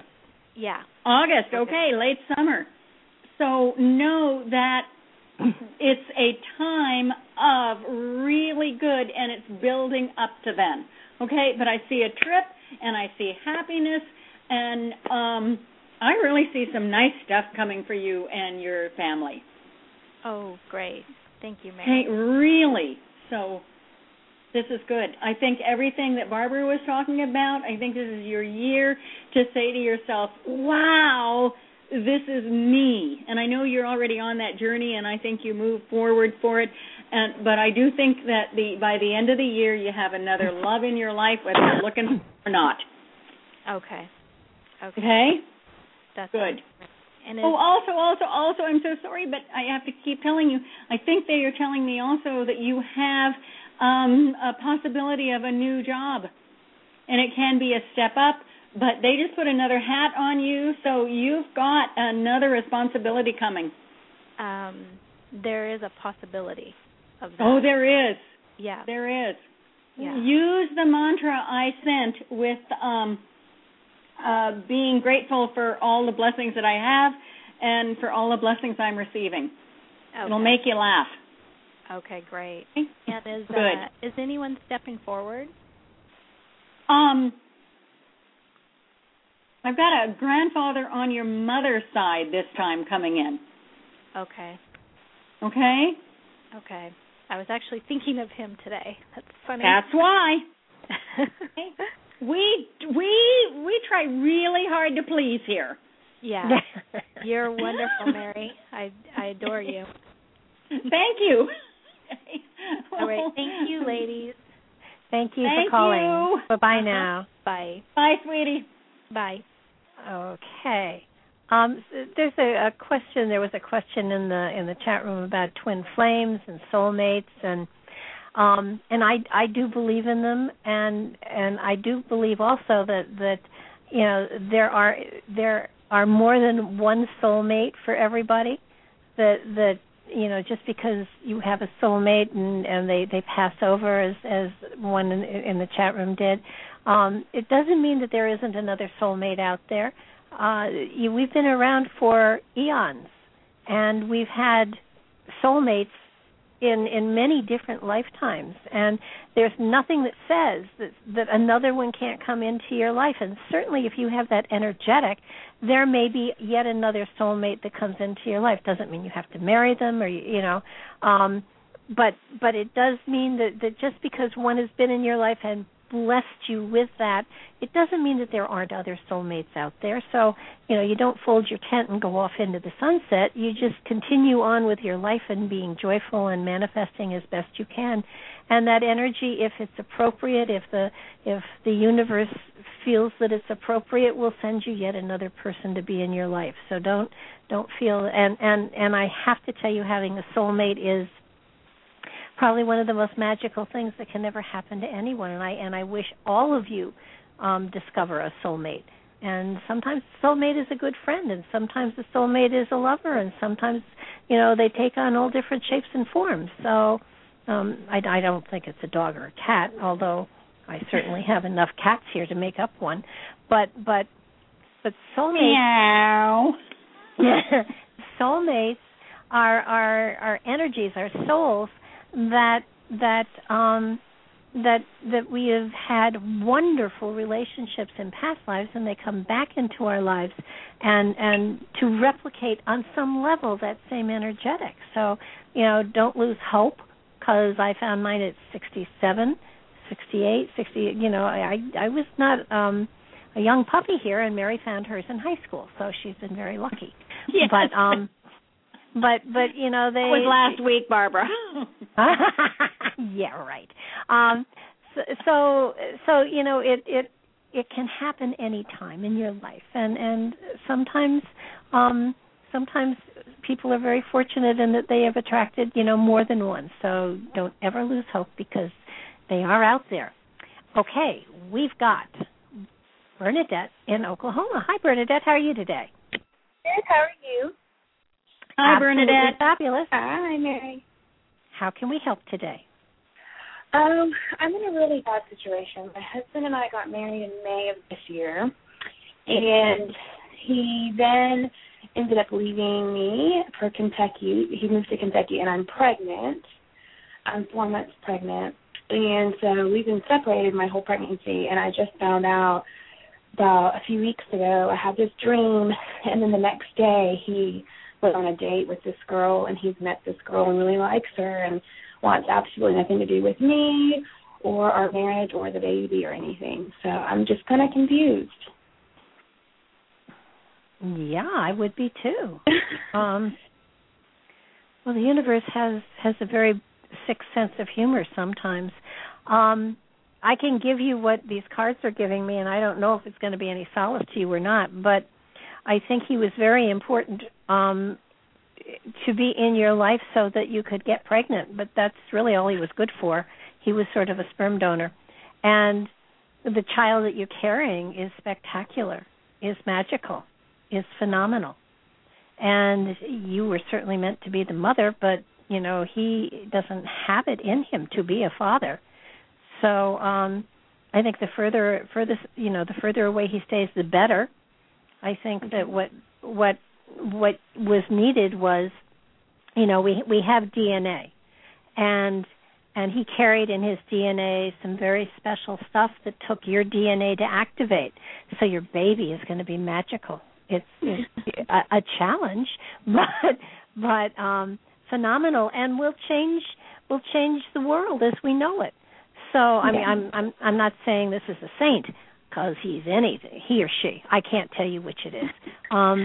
Yeah. August, okay, late summer. So know that it's a time of really good, and it's building up to then. Okay, but I see a trip, and I see happiness, and um, I really see some nice stuff coming for you and your family. Oh, great. Thank you, Mary. Hey, really. So this is good. I think everything that Barbara was talking about, I think this is your year to say to yourself, wow, this is me. And I know you're already on that journey, and I think you move forward for it. And but I do think that the by the end of the year, you have another love in your life, whether you're looking or not. Okay. Okay. Okay? That's good. And oh, also, also, also, I'm so sorry, but I have to keep telling you, I think they are telling me also that you have um, a possibility of a new job. And it can be a step up, but they just put another hat on you, so you've got another responsibility coming. Um, there is a possibility of that. Oh, there is. Yeah. There is. Yeah. Use the mantra I sent with um, uh, being grateful for all the blessings that I have and for all the blessings I'm receiving. Okay. It'll make you laugh. Okay, great. Okay? And is Good. Uh, is anyone stepping forward? Um, I've got a grandfather on your mother's side this time coming in. Okay. Okay? Okay. I was actually thinking of him today. That's funny. That's why. we we we try really hard to please here. Yeah. You're wonderful, Mary. I I adore you. Thank you. All right. Thank you, ladies. Thank you Thank for calling. you. Bye-bye now. Bye. Bye, sweetie. Bye. Okay. Um, there's a, a question. There was a question in the in the chat room about twin flames and soulmates, and um, and I I do believe in them, and and I do believe also that that you know there are there are more than one soulmate for everybody. That that you know just because you have a soulmate and, and they, they pass over as as one in, in the chat room did, um, it doesn't mean that there isn't another soulmate out there. Uh, you, we've been around for eons, and we've had soulmates in, in many different lifetimes, and there's nothing that says that, that another one can't come into your life. And certainly if you have that energetic, there may be yet another soulmate that comes into your life. Doesn't mean you have to marry them or, you know, um, but but it does mean that, that just because one has been in your life and blessed you with that, it doesn't mean that there aren't other soulmates out there. So, you know, you don't fold your tent and go off into the sunset. You just continue on with your life and being joyful and manifesting as best you can. And that energy, if it's appropriate, if the if the universe feels that it's appropriate, will send you yet another person to be in your life. So don't don't feel and and and I have to tell you, having a soulmate is probably one of the most magical things that can never happen to anyone, and I and I wish all of you um, discover a soulmate. And sometimes the soulmate is a good friend, and sometimes the soulmate is a lover, and sometimes, you know, they take on all different shapes and forms. So um, I, I don't think it's a dog or a cat, although I certainly have enough cats here to make up one. But but but soulmates, Meow. soulmates are are are energies, are souls that that um, that that we have had wonderful relationships in past lives, and they come back into our lives and and to replicate on some level that same energetic. So, you know, don't lose hope, because I found mine at sixty-seven, sixty-eight, sixty. You know, I I was not um, a young puppy here, and Mary found hers in high school, so she's been very lucky. Yes. But um. But but you know they that was last week, Barbara. Yeah, right. Um, so, so so you know it it it can happen any time in your life, and and sometimes um, sometimes people are very fortunate in that they have attracted you know more than one. So don't ever lose hope, because they are out there. Okay, we've got Bernadette in Oklahoma. Hi, Bernadette. How are you today? Good. How are you? Hi, Absolutely Bernadette. Fabulous. Hi, Mary. How can we help today? Um, I'm in a really bad situation. My husband and I got married in May of this year, and he then ended up leaving me for Kentucky. He moved to Kentucky, and I'm pregnant. I'm four months pregnant. And so we've been separated my whole pregnancy, and I just found out about a few weeks ago. I had this dream, and then the next day he went on a date with this girl, and he's met this girl and really likes her and wants absolutely nothing to do with me or our marriage or the baby or anything. So I'm just kind of confused. Yeah, I would be too. um, well, the universe has, has a very sick sense of humor sometimes. Um, I can give you what these cards are giving me, and I don't know if it's going to be any solace to you or not, but I think he was very important um, to be in your life so that you could get pregnant, but that's really all he was good for. He was sort of a sperm donor. And the child that you're carrying is spectacular, is magical, is phenomenal. And you were certainly meant to be the mother, but, you know, he doesn't have it in him to be a father. So um, I think the further, further, you know, the further away he stays, the better. I think that what what what was needed was, you know, we we have D N A, and and he carried in his D N A some very special stuff that took your D N A to activate. So your baby is going to be magical. It's, it's a, a challenge, but but um, phenomenal, and will change will change the world as we know it. So I mean, I'm I'm I'm not saying this is a saint because he's anything, he or she. I can't tell you which it is. Um,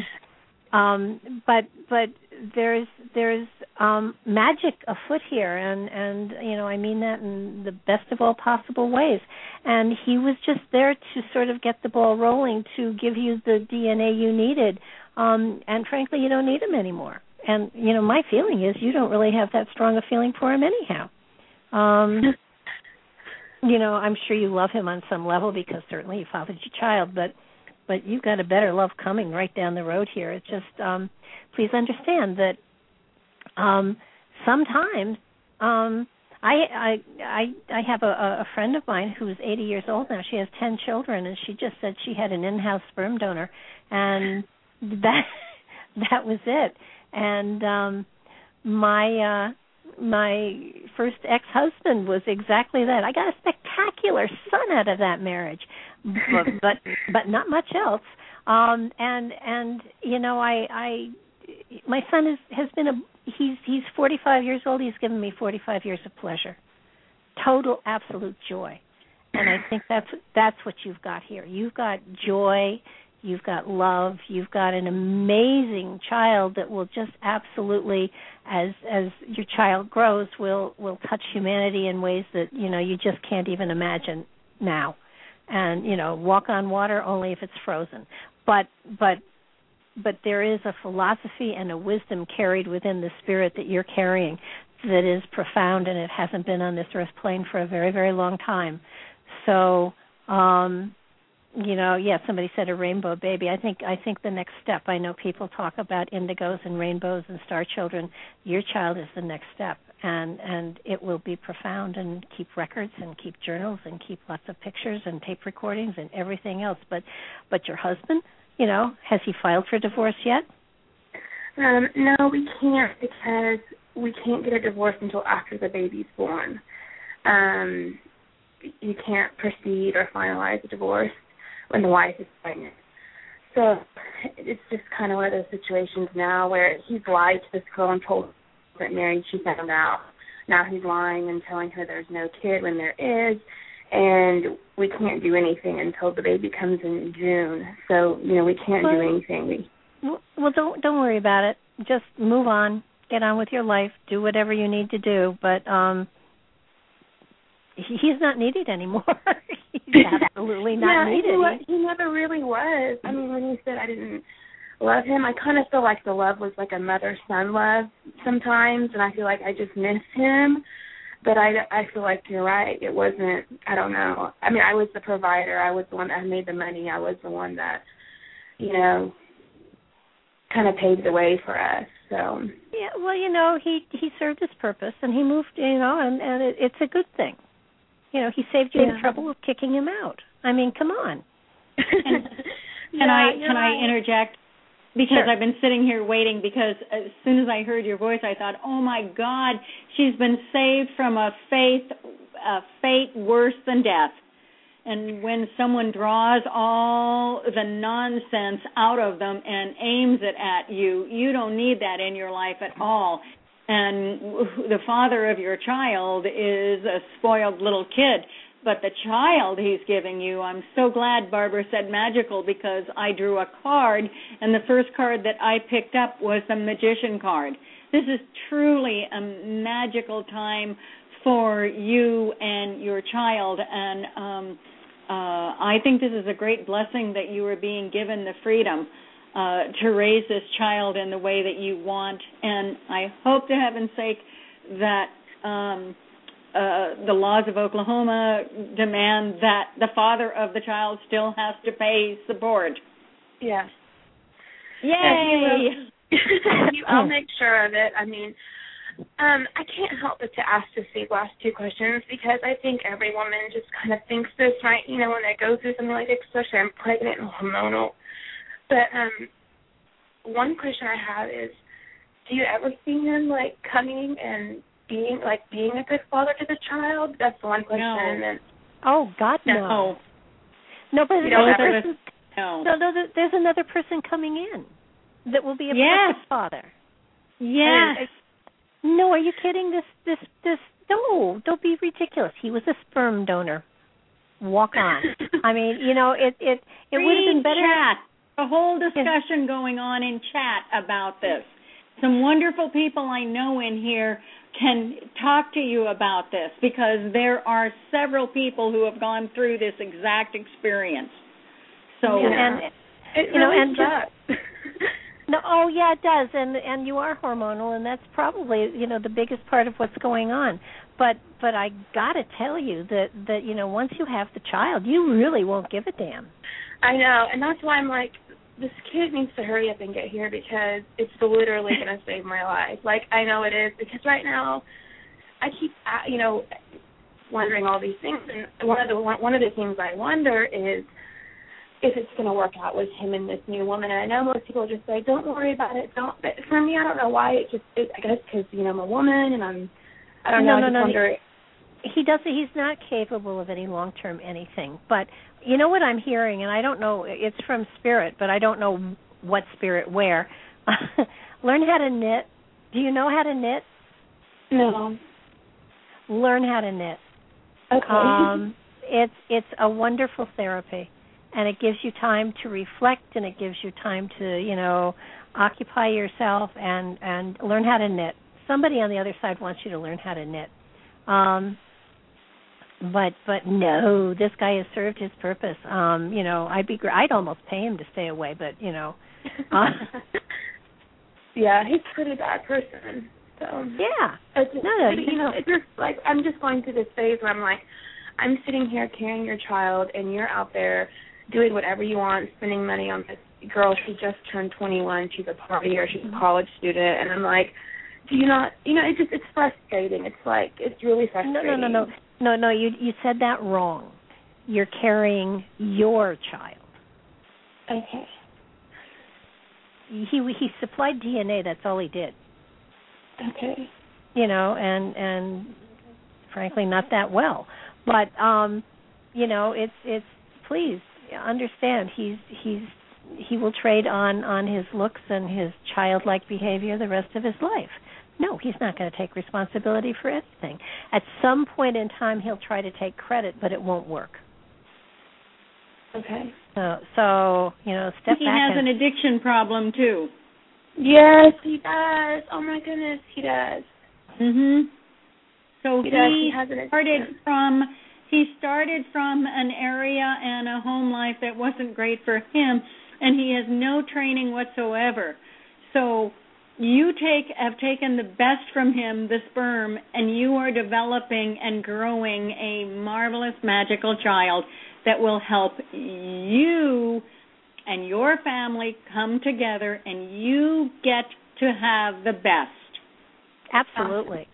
um, but but there's there's um, magic afoot here, and and you know I mean that in the best of all possible ways. And he was just there to sort of get the ball rolling, to give you the D N A you needed. Um, and frankly, you don't need him anymore. And you know my feeling is you don't really have that strong a feeling for him anyhow. Um, You know, I'm sure you love him on some level because certainly you fathered your child, but but you've got a better love coming right down the road here. It's just, um, please understand that um, sometimes um, I, I I I have a, a friend of mine who's eighty years old now. She has ten children, and she just said she had an in-house sperm donor, and that that was it. And um, my. Uh, My first ex-husband was exactly that. I got a spectacular son out of that marriage, but but, but not much else. Um, and and you know, I, I my son is has been a he's he's forty-five years old. He's given me forty-five years of pleasure, total absolute joy. And I think that's that's what you've got here. You've got joy. You've got love. You've got an amazing child that will just absolutely, as as your child grows, will will touch humanity in ways that you know you just can't even imagine now. And you know, walk on water only if it's frozen. But but but there is a philosophy and a wisdom carried within the spirit that you're carrying that is profound, and it hasn't been on this earth plane for a very very long time. So. Um, You know, yeah, somebody said a rainbow baby. I think I think the next step, I know people talk about indigos and rainbows and star children. Your child is the next step, and, and it will be profound, and keep records and keep journals and keep lots of pictures and tape recordings and everything else. But but your husband, you know, has he filed for divorce yet? Um, no, we can't, because we can't get a divorce until after the baby's born. Um, you can't proceed or finalize a divorce when the wife is pregnant. So it's just kind of one of those situations now where he's lied to this girl and told her he wasn't married. She found out. Now he's lying and telling her there's no kid when there is, and we can't do anything until the baby comes in June. So, you know, we can't well, do anything. We, well, don't don't worry about it. Just move on. Get on with your life. Do whatever you need to do. But um, he's not needed anymore. He's absolutely not yeah, needed. He, he never really was. I mean, when he said I didn't love him, I kind of feel like the love was like a mother-son love sometimes, and I feel like I just miss him. But I, I feel like you're right. It wasn't, I don't know. I mean, I was the provider. I was the one that made the money. I was the one that, you know, kind of paved the way for us. So yeah, well, you know, he he served his purpose, and he moved, you know, and, and it, it's a good thing. You know, he saved you yeah. the trouble of kicking him out. I mean, come on. Can yeah, I you're can right. I interject? Because Sure. I've been sitting here waiting because as soon as I heard your voice, I thought, oh, my God, she's been saved from a faith, a fate worse than death. And when someone draws all the nonsense out of them and aims it at you, you don't need that in your life at all. And the father of your child is a spoiled little kid. But the child he's giving you, I'm so glad Barbara said magical, because I drew a card, and the first card that I picked up was the magician card. This is truly a magical time for you and your child, and um, uh, I think this is a great blessing that you are being given the freedom uh, to raise this child in the way that you want, and I hope to heaven's sake that um, Uh, the laws of Oklahoma demand that the father of the child still has to pay support. Yeah. Yay! You, I'll make sure of it. I mean, um, I can't help but to ask just these last two questions, because I think every woman just kind of thinks this, right? You know, when they go through something like this, especially I'm pregnant and hormonal. But um, one question I have is, do you ever see him, like, coming and being like being a good father to the child? That's the one question. No. And Oh God, no. No. No, but You another don't person, No. no, no, there- there's another person coming in that will be a Yes. perfect father. Yes. No, are you kidding? This, this, this. No, don't be ridiculous. He was a sperm donor. Walk on. I mean, you know, it, it, it would have been better. Chat. A whole discussion going on in chat about this. Some wonderful people I know in here can talk to you about this, because there are several people who have gone through this exact experience. So, Yeah. and it you know, really and does. just, no, oh yeah, it does, and and you are hormonal, and that's probably, you know, the biggest part of what's going on. But but I gotta tell you that that you know, once you have the child, you really won't give a damn. I know, and that's why I'm like, this kid needs to hurry up and get here, because it's literally going to save my life. Like, I know it is, because right now I keep, you know, wondering all these things, and one of the one of the things I wonder is if it's going to work out with him and this new woman. And I know most people just say, don't worry about it. Don't. But for me, I don't know why. It just, it, I guess because, you know, I'm a woman, and I'm, I don't no, know, no, I just no, wonder. He does. He's not capable of any long-term anything. But you know what I'm hearing, and I don't know. It's from spirit, but I don't know what spirit where. Learn how to knit. Do you know how to knit? No. Learn how to knit. Okay. Um, it's it's a wonderful therapy, and it gives you time to reflect, and it gives you time to, you know, occupy yourself and and learn how to knit. Somebody on the other side wants you to learn how to knit. Um, But but no, this guy has served his purpose. Um, you know, I'd be I'd almost pay him to stay away, but you know. Uh, yeah, he's a pretty bad person. So yeah. It's, No, no, you, you know, it's just like I'm just going through this phase where I'm like, I'm sitting here carrying your child, and you're out there doing whatever you want, spending money on this girl. She just turned twenty-one. She's a partier. She's a college student, and I'm like, do you not? You know, it's just it's frustrating. It's like it's really frustrating. No, no, no, no. No, no, you you said that wrong. You're carrying your child. Okay. He he supplied D N A. That's all he did. Okay. You know, and and frankly, not that well. But um, you know, it's it's please understand. He's he's he will trade on on his looks and his childlike behavior the rest of his life. No, he's not going to take responsibility for anything. At some point in time, he'll try to take credit, but it won't work. Okay. So, so you know, step he back. has and, an addiction problem too. Yes, he does. Oh my goodness, he does. Mhm. So he, he, does. he has an started addiction. from he started from an area and a home life that wasn't great for him, and he has no training whatsoever. So you take have taken the best from him, the sperm, and you are developing and growing a marvelous, magical child that will help you and your family come together, and you get to have the best. Absolutely.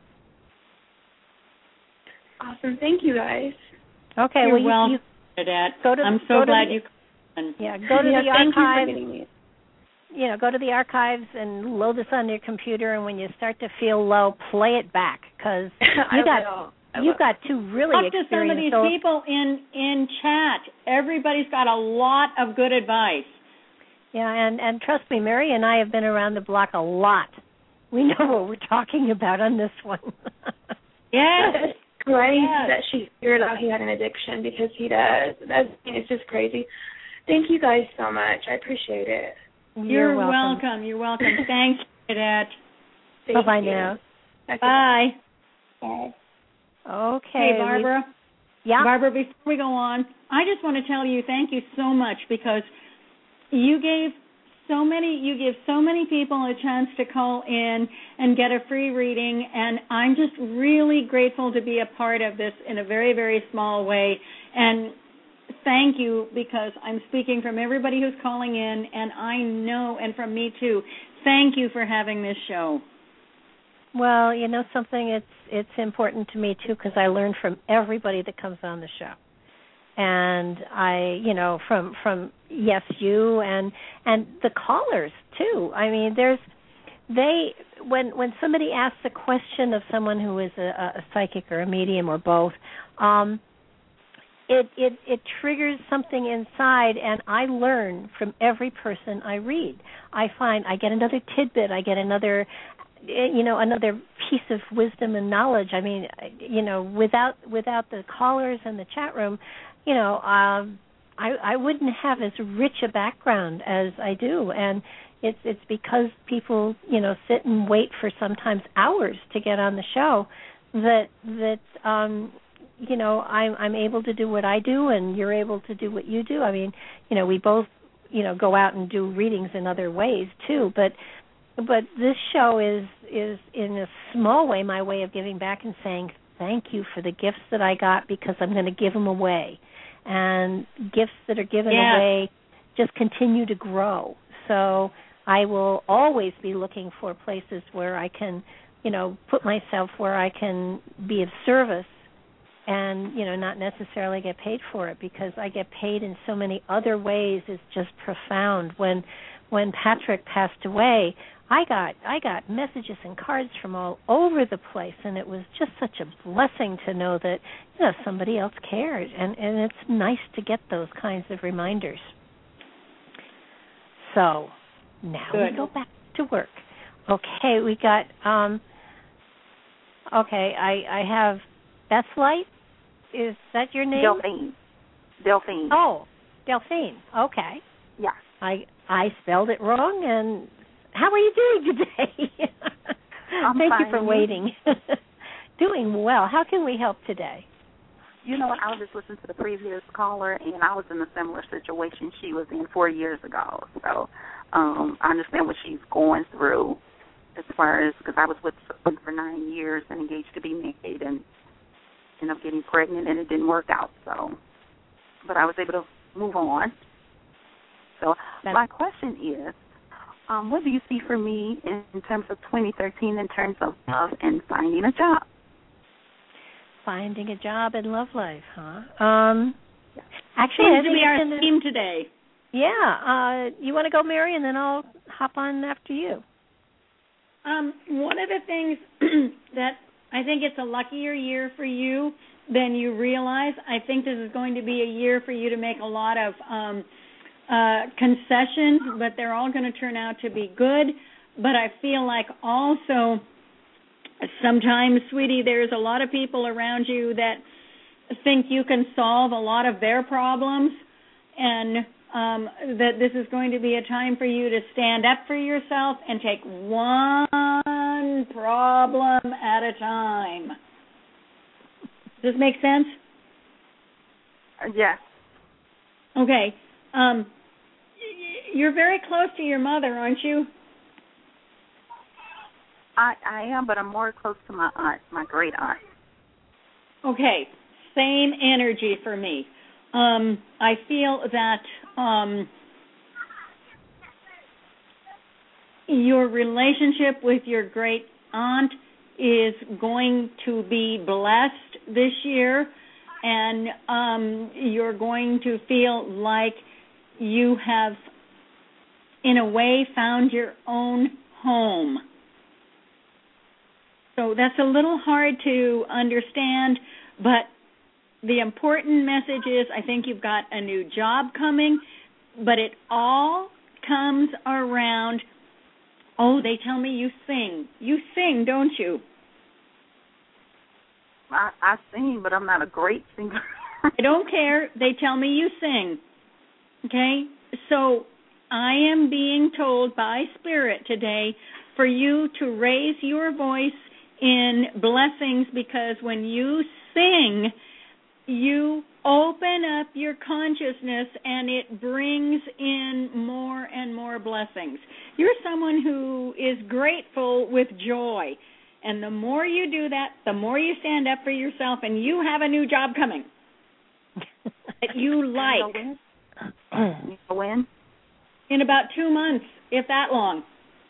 Awesome. Thank you, guys. Okay. You're well, you, welcome, you Annette. go to, I'm so go glad to, you. Yeah, go to yeah, the thank archives. You, for getting me. you know, go to the archives and load this on your computer. And when you start to feel low, play it back because you got you've got two really Talk experienced. to some of these so, people in in chat. Everybody's got a lot of good advice. Yeah, and and trust me, Mary and I have been around the block a lot. We know what we're talking about on this one. Yes. Great yes. that she figured out he had an addiction because he does. That's it's just crazy. Thank you guys so much. I appreciate it. You're, You're welcome. welcome. You're welcome. Thanks, Cadet. Bye bye now. Bye. Bye. Okay. Hey, Barbara. We, yeah. Barbara, before we go on, I just want to tell you thank you so much because you gave so many you give so many people a chance to call in and get a free reading, and I'm just really grateful to be a part of this in a very, very small way. And thank you, because I'm speaking from everybody who's calling in, and I know, and from me too, thank you for having this show. Well, you know something, it's it's important to me too because I learn from everybody that comes on the show. And I, you know, from from yes, you and and the callers too. I mean, there's they when when somebody asks a question of someone who is a, a psychic or a medium or both, um, it it it triggers something inside, and I learn from every person I read. I find I get another tidbit, I get another, you know, another piece of wisdom and knowledge. I mean, you know, without without the callers and the chat room, you know, um, I, I wouldn't have as rich a background as I do, and it's it's because people, you know, sit and wait for sometimes hours to get on the show that that um, you know I'm I'm able to do what I do, and you're able to do what you do. I mean, you know, we both, you know, go out and do readings in other ways too, but but this show is is in a small way my way of giving back and saying thank you for the gifts that I got because I'm going to give them away. And gifts that are given yes. away just continue to grow. So I will always be looking for places where I can, you know, put myself where I can be of service and, you know, not necessarily get paid for it because I get paid in so many other ways. It's just profound. When when Patrick passed away, I got I got messages and cards from all over the place, and it was just such a blessing to know that, you know, somebody else cared, and, and it's nice to get those kinds of reminders. So now Good. we go back to work. Okay, we got, um, okay, I, I have Beth Light. Is that your name? Delphine. Delphine. Oh, Delphine. Okay. Yeah. I I spelled it wrong, and how are you doing today? I'm Thank fine. you for waiting. Doing well. How can we help today? You know what? I was just listening to the previous caller, and I was in a similar situation she was in four years ago. So um, I understand what she's going through as far as, because I was with someone for nine years and engaged to be married and ended up getting pregnant, and it didn't work out. So, but I was able to move on. So That's my question is, um, what do you see for me in, in terms of twenty thirteen in terms of love and finding a job? Finding a job and love life, huh? Um, actually, Seems I to think be our gonna, theme today. Yeah. Uh, you want to go, Mary, and then I'll hop on after you. Um, one of the things that I think it's a luckier year for you than you realize. I think this is going to be a year for you to make a lot of um, uh, concessions, but they're all going to turn out to be good. But I feel like also sometimes, sweetie, there's a lot of people around you that think you can solve a lot of their problems, and um, that this is going to be a time for you to stand up for yourself and take one problem at a time. Does this make sense? Uh, yes. Okay. Um, you're very close to your mother, aren't you? I, I am, but I'm more close to my aunt, my great aunt. Okay, same energy for me. Um, I feel that um, your relationship with your great aunt is going to be blessed this year, and um, you're going to feel like you have, in a way, found your own home. So that's a little hard to understand, but the important message is I think you've got a new job coming, but it all comes around, oh, they tell me you sing. You sing, don't you? I, I sing, but I'm not a great singer. I don't care. They tell me you sing. Okay? So I am being told by Spirit today for you to raise your voice in blessings, because when you sing, you open up your consciousness and it brings in more and more blessings. You're someone who is grateful with joy. And the more you do that, the more you stand up for yourself, and you have a new job coming that you like. When? In about two months, if that long.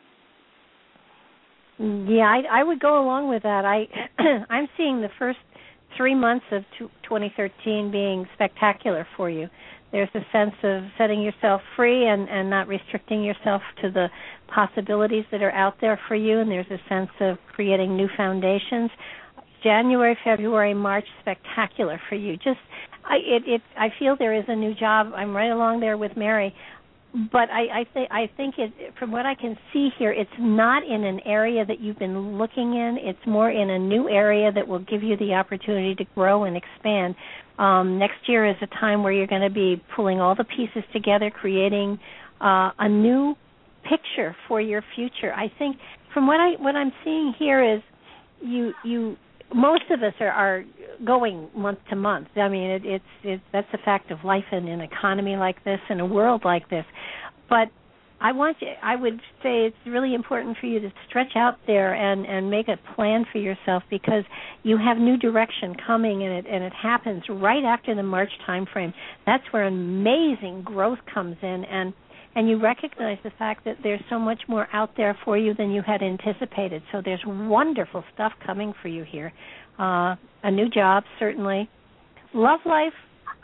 Yeah, I, I would go along with that. I, I'm seeing the first three months of twenty thirteen being spectacular for you. There's a sense of setting yourself free and, and not restricting yourself to the possibilities that are out there for you, and there's a sense of creating new foundations. January, February, March, spectacular for you. Just, I, it, it, I feel there is a new job. I'm right along there with Mary. But I, I, th- I think it, from what I can see here, it's not in an area that you've been looking in. It's more in a new area that will give you the opportunity to grow and expand. Um, next year is a time where you're going to be pulling all the pieces together, creating uh, a new picture for your future. I think from what I what I'm seeing here is you you most of us are, are going month to month. I mean, it, it's it's that's a fact of life in an economy like this, in a world like this. But I want you, I would say it's really important for you to stretch out there and, and make a plan for yourself, because you have new direction coming, and it and it happens right after the March time frame. That's where amazing growth comes in, and and you recognize the fact that there's so much more out there for you than you had anticipated. So there's wonderful stuff coming for you here. Uh, a new job, certainly. Love life.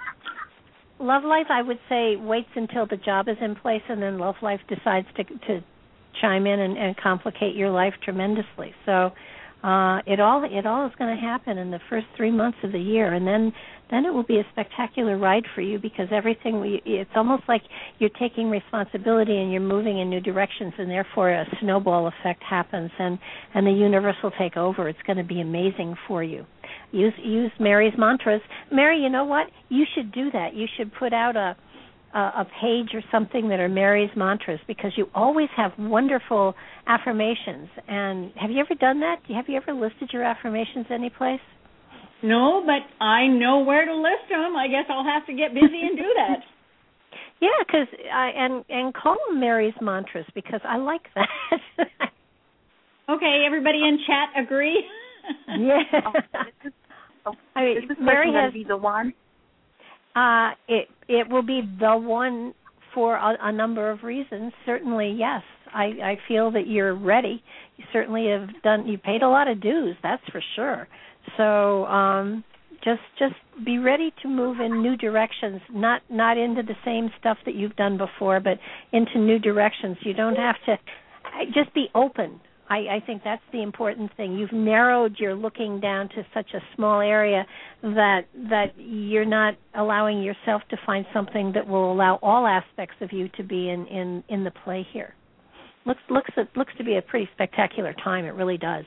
Love life, I would say, waits until the job is in place, and then love life decides to to chime in and, and complicate your life tremendously. So uh, it all it all is going to happen in the first three months of the year, and then then it will be a spectacular ride for you, because everything we, it's almost like you're taking responsibility and you're moving in new directions, and therefore a snowball effect happens, and, and the universe will take over. It's going to be amazing for you. Use use Mary's mantras. Mary, you know what? You should do that. You should put out a a, a page or something that are Mary's mantras, because you always have wonderful affirmations. And have you ever done that? Have you ever listed your affirmations anyplace? No, but I know where to list them. I guess I'll have to get busy and do that. Yeah, because I and and call them Mary's mantras, because I like that. Okay, everybody in chat agree? Yeah. Oh, I mean, is this Mary has to be the one? Uh, it it will be the one for a, a number of reasons. Certainly, yes. I, I feel that you're ready. You certainly have done. You paid a lot of dues, that's for sure. So um, just just be ready to move in new directions. Not not into the same stuff that you've done before, but into new directions. You don't have to. Just be open. I, I think that's the important thing. You've narrowed your looking down to such a small area that that you're not allowing yourself to find something that will allow all aspects of you to be in, in, in the play here. Looks looks looks to be a pretty spectacular time. It really does.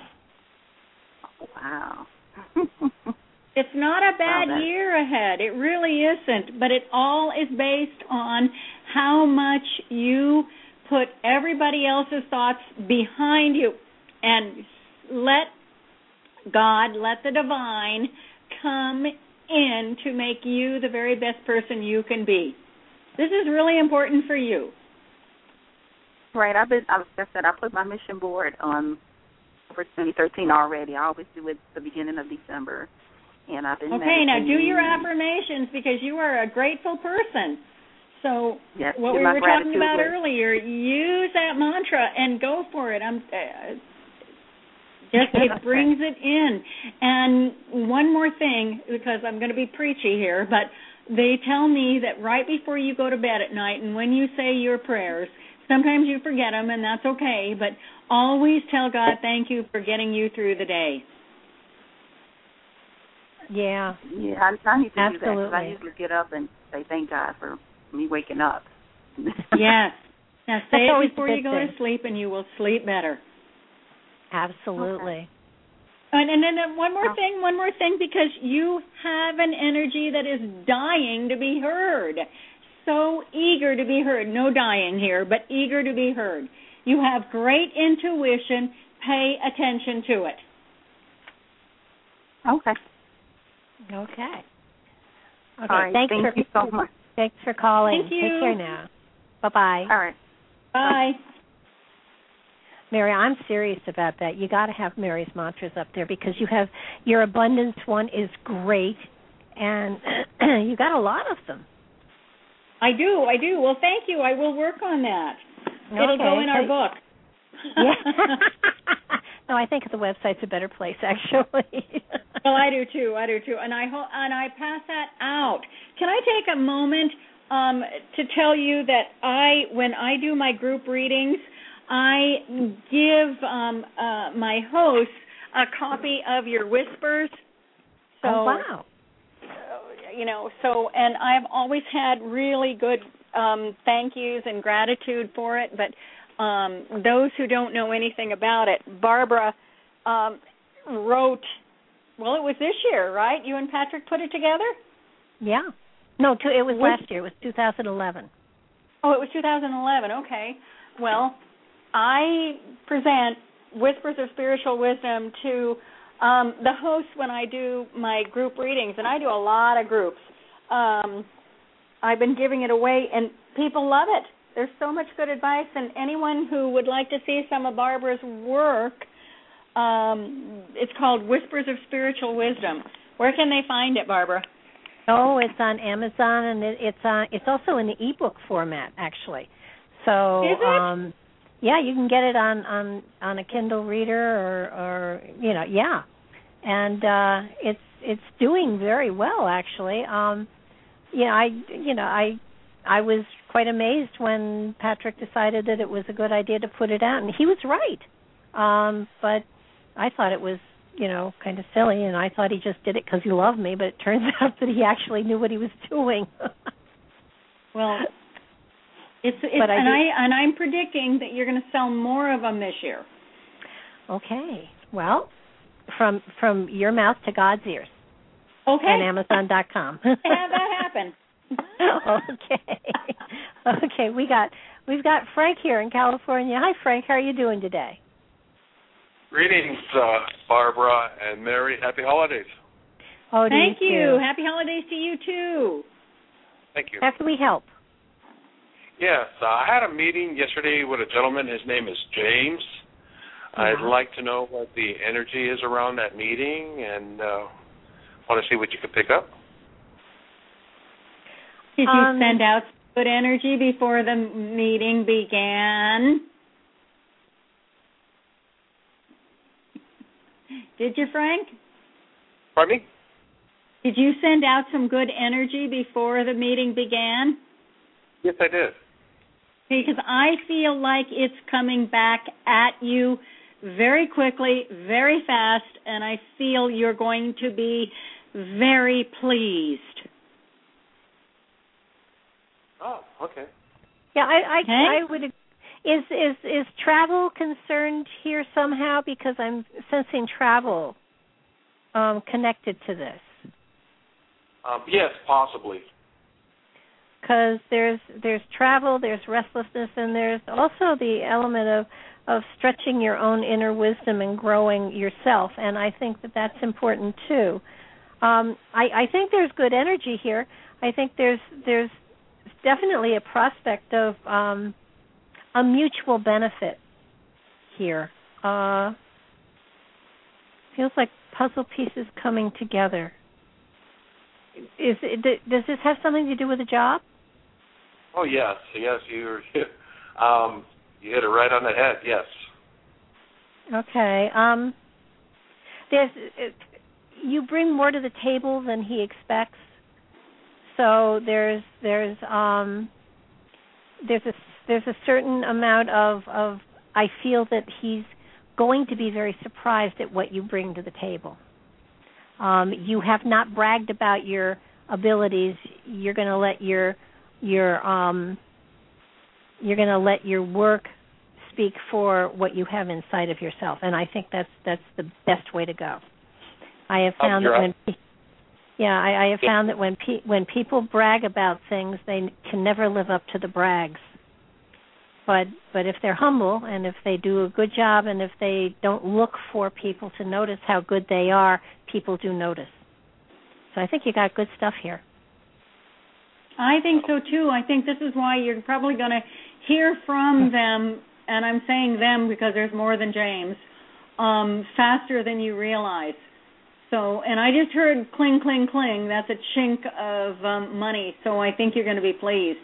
Wow. It's not a bad wow, year ahead. It really isn't. But it all is based on how much you put everybody else's thoughts behind you and let God, let the divine come in to make you the very best person you can be. This is really important for you. Right. I've been, like I said, I put my mission board on for twenty thirteen already. I always do it at the beginning of December. And I've been Okay, now do your and, affirmations, because you are a grateful person. So yes, what we were talking about list. earlier, use that mantra and go for it. I'm uh, just it brings it in. And one more thing, because I'm going to be preachy here, but they tell me that right before you go to bed at night and when you say your prayers, sometimes you forget them, and that's okay, but always tell God thank you for getting you through the day. Yeah. Yeah, I, I need to Absolutely. do that because I usually get up and say thank God for me waking up. Yes. Now say That's it before you go thing. to sleep, and you will sleep better. Absolutely. Okay. And, and then one more thing, one more thing, because you have an energy that is dying to be heard. So eager to be heard. No dying here, but eager to be heard. You have great intuition. Pay attention to it. Okay. Okay. Okay. All right. Thanks Thank for, you so much. Thanks for calling. Thank you. Take care now. Bye-bye. All right. Bye. Mary, I'm serious about that. You got to have Mary's mantras up there because you have your abundance one is great, and you got a lot of them. I do, I do. Well, thank you. I will work on that. Okay. It'll go in our So, book. Yeah. No, I think the website's a better place, actually. Well, I do too. I do too, and I ho- and I pass that out. Can I take a moment um, to tell you that I, when I do my group readings, I give um, uh, my hosts a copy of your whispers. So, oh, wow. You know, so, and I've always had really good um, thank yous and gratitude for it, but um, those who don't know anything about it, Barbara um, wrote, well, it was this year, right? You and Patrick put it together? Yeah. No, two, it was last year. It was two thousand eleven. Oh, it was two thousand eleven. Okay. Well, I present Whispers of Spiritual Wisdom to um, the hosts when I do my group readings, and I do a lot of groups. Um, I've been giving it away, and people love it. There's so much good advice, and anyone who would like to see some of Barbara's work, um, it's called Whispers of Spiritual Wisdom. Where can they find it, Barbara? Oh, it's on Amazon, and it, it's on. It's also in the ebook format, actually. So, Is it? um, yeah, you can get it on, on, on a Kindle reader, or, or you know, yeah, and uh, it's it's doing very well, actually. Um, you know, I you know I I was quite amazed when Patrick decided that it was a good idea to put it out, and he was right. Um, but I thought it was, you know, kind of silly, and I thought he just did it because he loved me, but it turns out that he actually knew what he was doing. Well, it's, it's but I and do, I and I'm predicting that you're going to sell more of them this year. Okay. Well, from from your mouth to God's ears. Okay. And Amazon dot com. Have that happen. Okay. Okay. We got we've got Frank here in California. Hi, Frank. How are you doing today? Greetings, uh, Barbara and Mary. Happy holidays. Oh, thank you. you. Too. Happy holidays to you too. Thank you. How can we help? Yes, uh, I had a meeting yesterday with a gentleman. His name is James. Uh-huh. I'd like to know what the energy is around that meeting, and uh, want to see what you could pick up. Did you um, send out good energy before the meeting began? Did you, Frank? Pardon me? Did you send out some good energy before the meeting began? Yes, I did. Because I feel like it's coming back at you very quickly, very fast, and I feel you're going to be very pleased. Oh, okay. Yeah, I I, Okay. I would. Is is is travel concerned here somehow? Because I'm sensing travel um, connected to this. Um, yes, possibly. Because there's there's travel, there's restlessness, and there's also the element of of stretching your own inner wisdom and growing yourself. And I think that that's important too. Um, I, I think there's good energy here. I think there's there's definitely a prospect of um, a mutual benefit here. Uh, feels like puzzle pieces coming together. Is it, does this have something to do with a job? Oh, yes. Yes, you um, you hit it right on the head, yes. Okay. Um, there's, you bring more to the table than he expects. so there's there's um there's a there's a certain amount of of I feel that he's going to be very surprised at what you bring to the table. Um, you have not bragged about your abilities. You're going to let your your um, you're going to let your work speak for what you have inside of yourself, and I think that's that's the best way to go. I have found oh, that when pe- yeah, I, I have found that when pe- when people brag about things, they can never live up to the brags. But but if they're humble and if they do a good job and if they don't look for people to notice how good they are, people do notice. So I think you got good stuff here. I think so too. I think this is why you're probably going to hear from them, and I'm saying them because there's more than James, um, faster than you realize. So, and I just heard cling, cling, cling. That's a chink of um, money. So I think you're going to be pleased.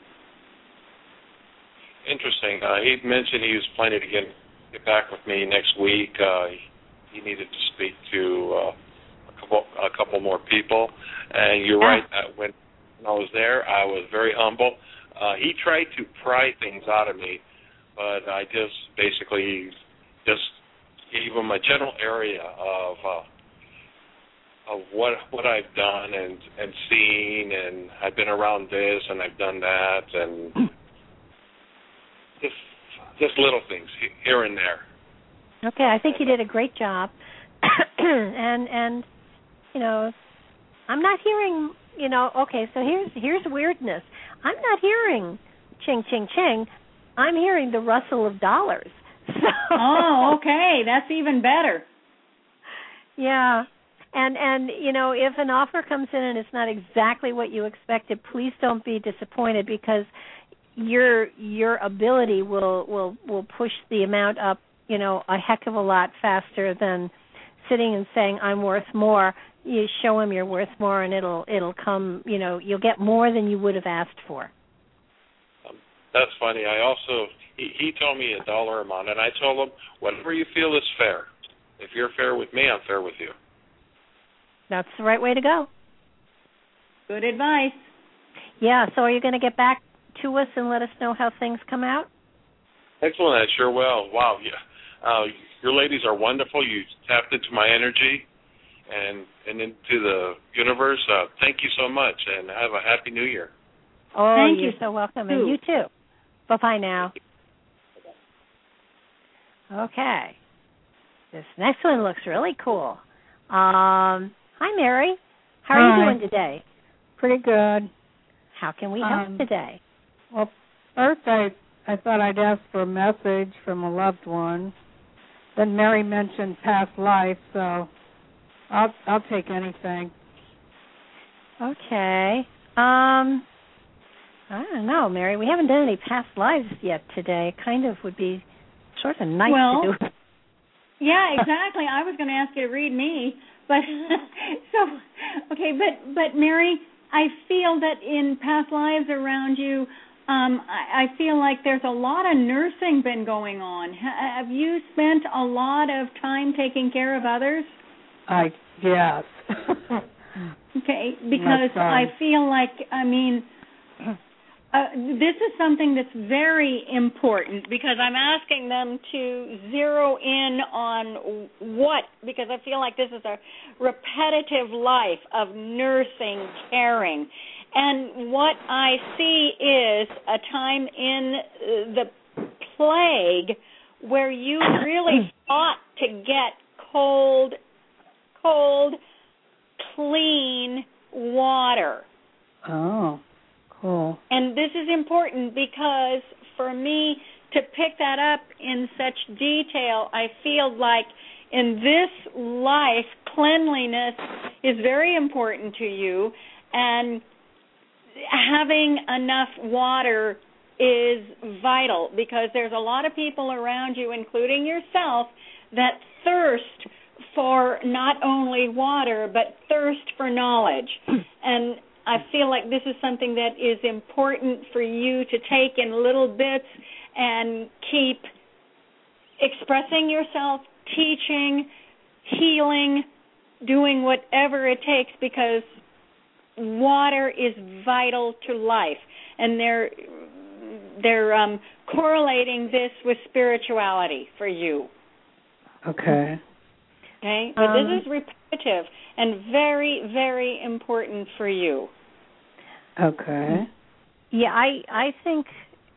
Interesting. Uh, he mentioned he was planning to get get back with me next week. Uh, he needed to speak to uh, a couple a couple more people. And you're right. Uh, when, when I was there, I was very humble. Uh, he tried to pry things out of me, but I just basically just gave him a general area of uh, of what what I've done and and seen, and I've been around this and I've done that and. Just, just little things here and there. Okay, I think you did a great job, and and you know, I'm not hearing. You know, okay, so here's here's weirdness. I'm not hearing ching ching ching. I'm hearing the rustle of dollars. So, oh, okay, that's even better. Yeah, and and you know, if an offer comes in and it's not exactly what you expected, please don't be disappointed because. Your your ability will, will will push the amount up, you know, a heck of a lot faster than sitting and saying I'm worth more. You show him you're worth more, and it'll it'll come. You know, you'll get more than you would have asked for. Um, that's funny. I also he, he told me a dollar amount, and I told him whatever you feel is fair. If you're fair with me, I'm fair with you. That's the right way to go. Good advice. Yeah. So are you going to get back to us and let us know how things come out? Excellent, I sure will. Wow, yeah, uh, your ladies are wonderful. You tapped into my energy and and into the universe. Uh, thank you so much, and have a happy New Year. Oh, thank you're you so welcome, and you too. Bye bye now. Okay, this next one looks really cool. Um, hi, Mary. How are Hi. you doing today? Pretty good. How can we help Um, today? Well, first I I thought I'd ask for a message from a loved one. Then Mary mentioned past life, so I'll I'll take anything. Okay. Um, I don't know, Mary. We haven't done any past lives yet today. Kind of would be sort of nice well, to do. Yeah, exactly. I was going to ask you to read me, but so okay, but but Mary, I feel that in past lives around you, um, I, I feel like there's a lot of nursing been going on. Ha- have you spent a lot of time taking care of others? I yes. Okay, because I feel like, I mean, uh, this is something that's very important because I'm asking them to zero in on what, because I feel like this is a repetitive life of nursing, caring. And what I see is a time in the plague where you really fought to get cold, cold, clean water. Oh, cool. And this is important because for me to pick that up in such detail, I feel like in this life, cleanliness is very important to you, and having enough water is vital because there's a lot of people around you, including yourself, that thirst for not only water, but thirst for knowledge. And I feel like this is something that is important for you to take in little bits and keep expressing yourself, teaching, healing, doing whatever it takes, because water is vital to life, and they're they're um, correlating this with spirituality for you. Okay. Okay, but Um, this is repetitive and very, very important for you. Okay. Yeah, I I think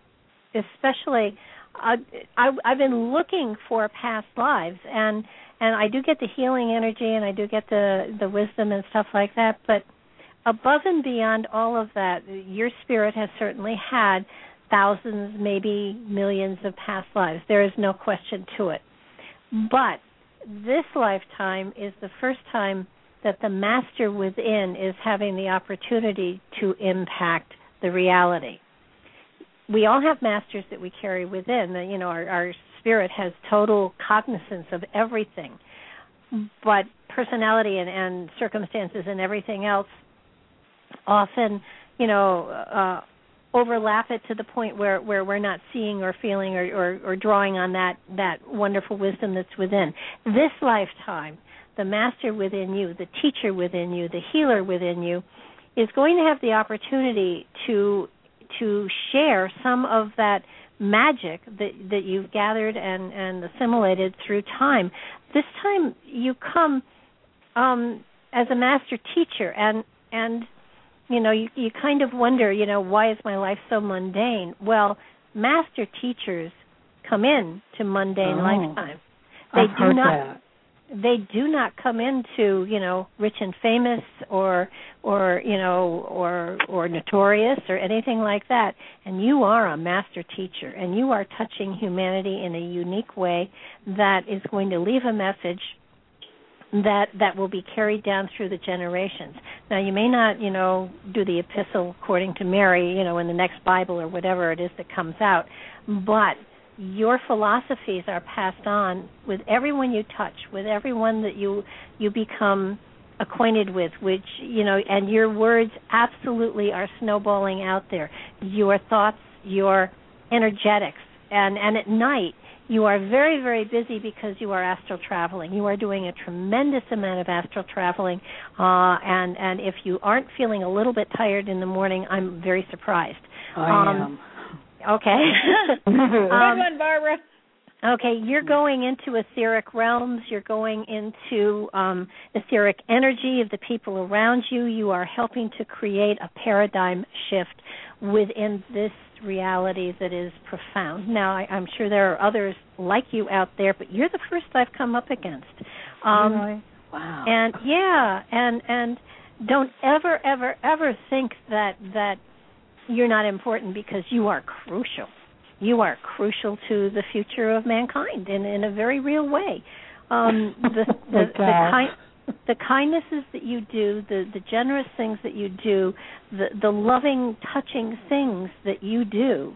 especially uh, I I've been looking for past lives, and and I do get the healing energy, and I do get the the wisdom and stuff like that, but above and beyond all of that, your spirit has certainly had thousands, maybe millions of past lives. There is no question to it. But this lifetime is the first time that the master within is having the opportunity to impact the reality. We all have masters that we carry within. You know, our, our spirit has total cognizance of everything. But personality and, and circumstances and everything else often, you know, uh, overlap it to the point where, where we're not seeing or feeling or, or, or drawing on that, that wonderful wisdom that's within. This lifetime, the master within you, the teacher within you, the healer within you, is going to have the opportunity to to share some of that magic that, that you've gathered and, and assimilated through time. This time you come um, as a master teacher, and and you know, you, you kind of wonder, you know, why is my life so mundane? Well, master teachers come in to mundane oh, lifetime. They I've do heard not that. they do not come into, you know, rich and famous or or, you know, or or notorious or anything like that. And you are a master teacher, and you are touching humanity in a unique way that is going to leave a message that that will be carried down through the generations. Now, you may not, you know, do the epistle according to Mary, you know, in the next Bible or whatever it is that comes out, but your philosophies are passed on with everyone you touch, with everyone that you you become acquainted with, which, you know, and your words absolutely are snowballing out there. Your thoughts, your energetics, and, and at night, you are very, very busy because you are astral traveling. You are doing a tremendous amount of astral traveling, uh, and, and if you aren't feeling a little bit tired in the morning, I'm very surprised. I um, am. Okay. Good um, one, Barbara. Okay, you're going into etheric realms. You're going into um, etheric energy of the people around you. You are helping to create a paradigm shift within this reality that is profound. Now, I, I'm sure there are others like you out there, but you're the first I've come up against. Um, really? Wow. And yeah, and and don't ever, ever, ever think that that you're not important, because you are crucial. You are crucial to the future of mankind in, in a very real way. Um, the the, the, kind, the kindnesses that you do, the, the generous things that you do, the, the loving, touching things that you do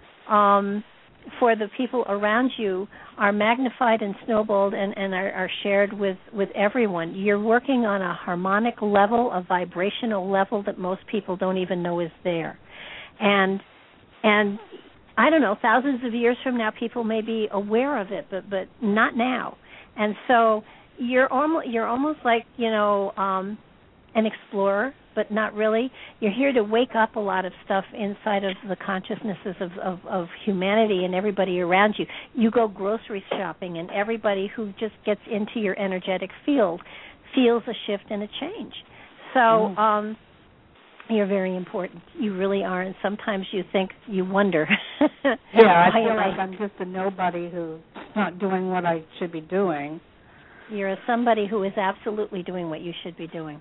um, for the people around you are magnified and snowballed and, and are, are shared with, with everyone. You're working on a harmonic level, a vibrational level that most people don't even know is there. And and I don't know, thousands of years from now, people may be aware of it, but but not now. And so you're almost you're almost like, you know, um, an explorer, but not really. You're here to wake up a lot of stuff inside of the consciousnesses of, of, of humanity and everybody around you. You go grocery shopping, and everybody who just gets into your energetic field feels a shift and a change. So. Mm. Um, You're very important. You really are, and sometimes you think, you wonder. Yeah, I feel like I'm just a nobody who's not doing what I should be doing. You're a somebody who is absolutely doing what you should be doing.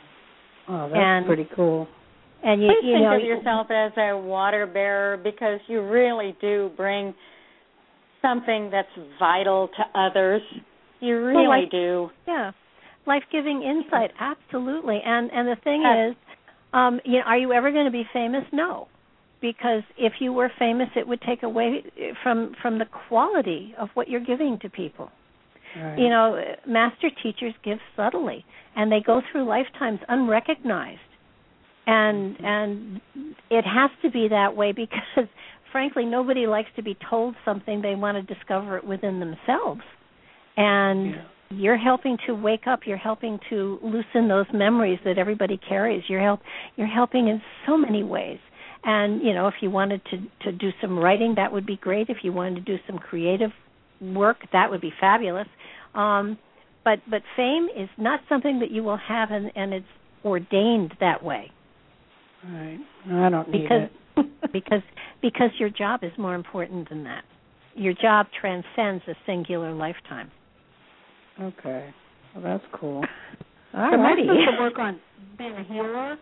Oh, that's and, pretty cool. And you, Please you think know, of yourself as a water bearer, because you really do bring something that's vital to others. You really well, life, do. Yeah, life-giving insight, absolutely. And and the thing uh, is, Um, you know, are you ever going to be famous? No, because if you were famous, it would take away from from the quality of what you're giving to people. Right. You know, master teachers give subtly, and they go through lifetimes unrecognized, and mm-hmm. and it has to be that way because, frankly, nobody likes to be told something. They want to discover it within themselves, and. Yeah. you're helping to wake up. You're helping to loosen those memories that everybody carries. You're help. You're helping in so many ways. And you know, if you wanted to to do some writing, that would be great. If you wanted to do some creative work, that would be fabulous. Um, but but fame is not something that you will have, and, and it's ordained that way. Right. I don't need because, it. because because your job is more important than that. Your job transcends a singular lifetime. Okay. Well, that's cool. All so righty. am I supposed to work on being a healer?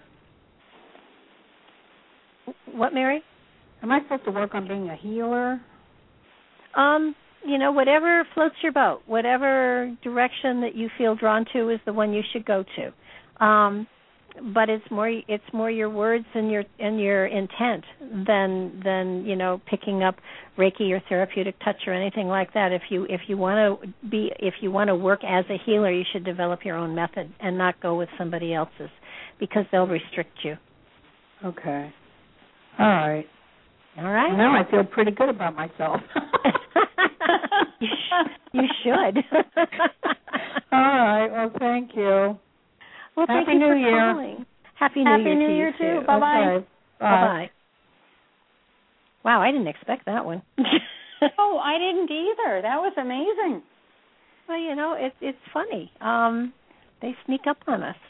What, Mary? Am I supposed to work on being a healer? Um, you know, whatever floats your boat, whatever direction that you feel drawn to is the one you should go to. Um, but it's more it's more your words and your and your intent than than you know picking up Reiki or therapeutic touch or anything like that. If you if you want to be if you want to work as a healer, you should develop your own method and not go with somebody else's, because they'll restrict you. Okay. All right. All right. Now I feel pretty good about myself. you, sh- you should. All right. Well, thank you. Well, Happy thank you New for Year. calling. Happy New Happy Year New to Year you too. too. Bye-bye. Okay. Bye bye. Wow, I didn't expect that one. Oh, I didn't either. That was amazing. Well, you know, it's it's funny. Um, they sneak up on us.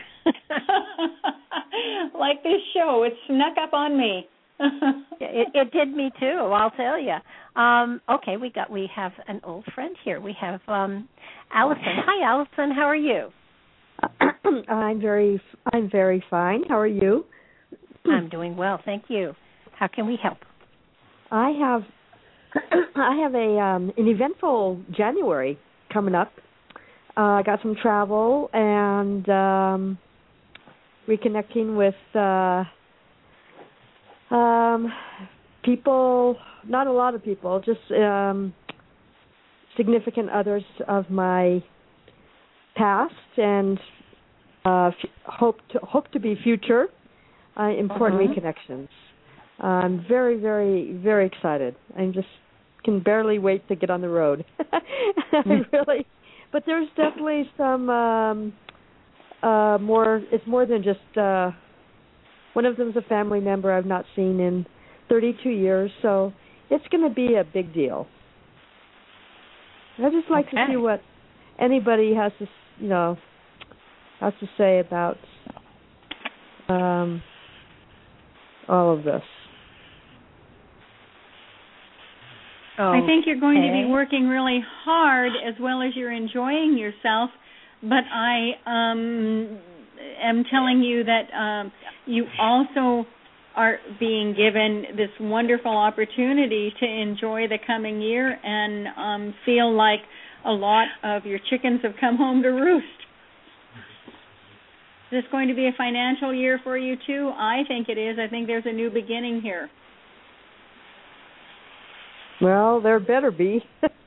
Like this show, it snuck up on me. it, it did me too. I'll tell you. Um, okay, we got we have an old friend here. We have um, Allison. Hi, Allison. How are you? I'm very I'm very fine. How are you? I'm doing well, thank you. How can we help? I have I have a um, an eventful January coming up. Uh, I got some travel and um, reconnecting with uh, um, people. Not a lot of people, just um, significant others of my past and uh, f- hope to hope to be future uh, important Uh-huh. reconnections. I'm very, very, very excited. I just can barely wait to get on the road. I really, but there's definitely some um, uh, more. It's more than just uh, one of them is a family member I've not seen in thirty-two years, so it's going to be a big deal. I just like Okay. to see what anybody has to, you know, has to say about um, all of this. Oh, I think you're going to okay. be working really hard as well as you're enjoying yourself, but I um, am telling you that um, you also are being given this wonderful opportunity to enjoy the coming year and um, feel like a lot of your chickens have come home to roost. Is this going to be a financial year for you too? I think it is. I think there's a new beginning here. Well, there better be.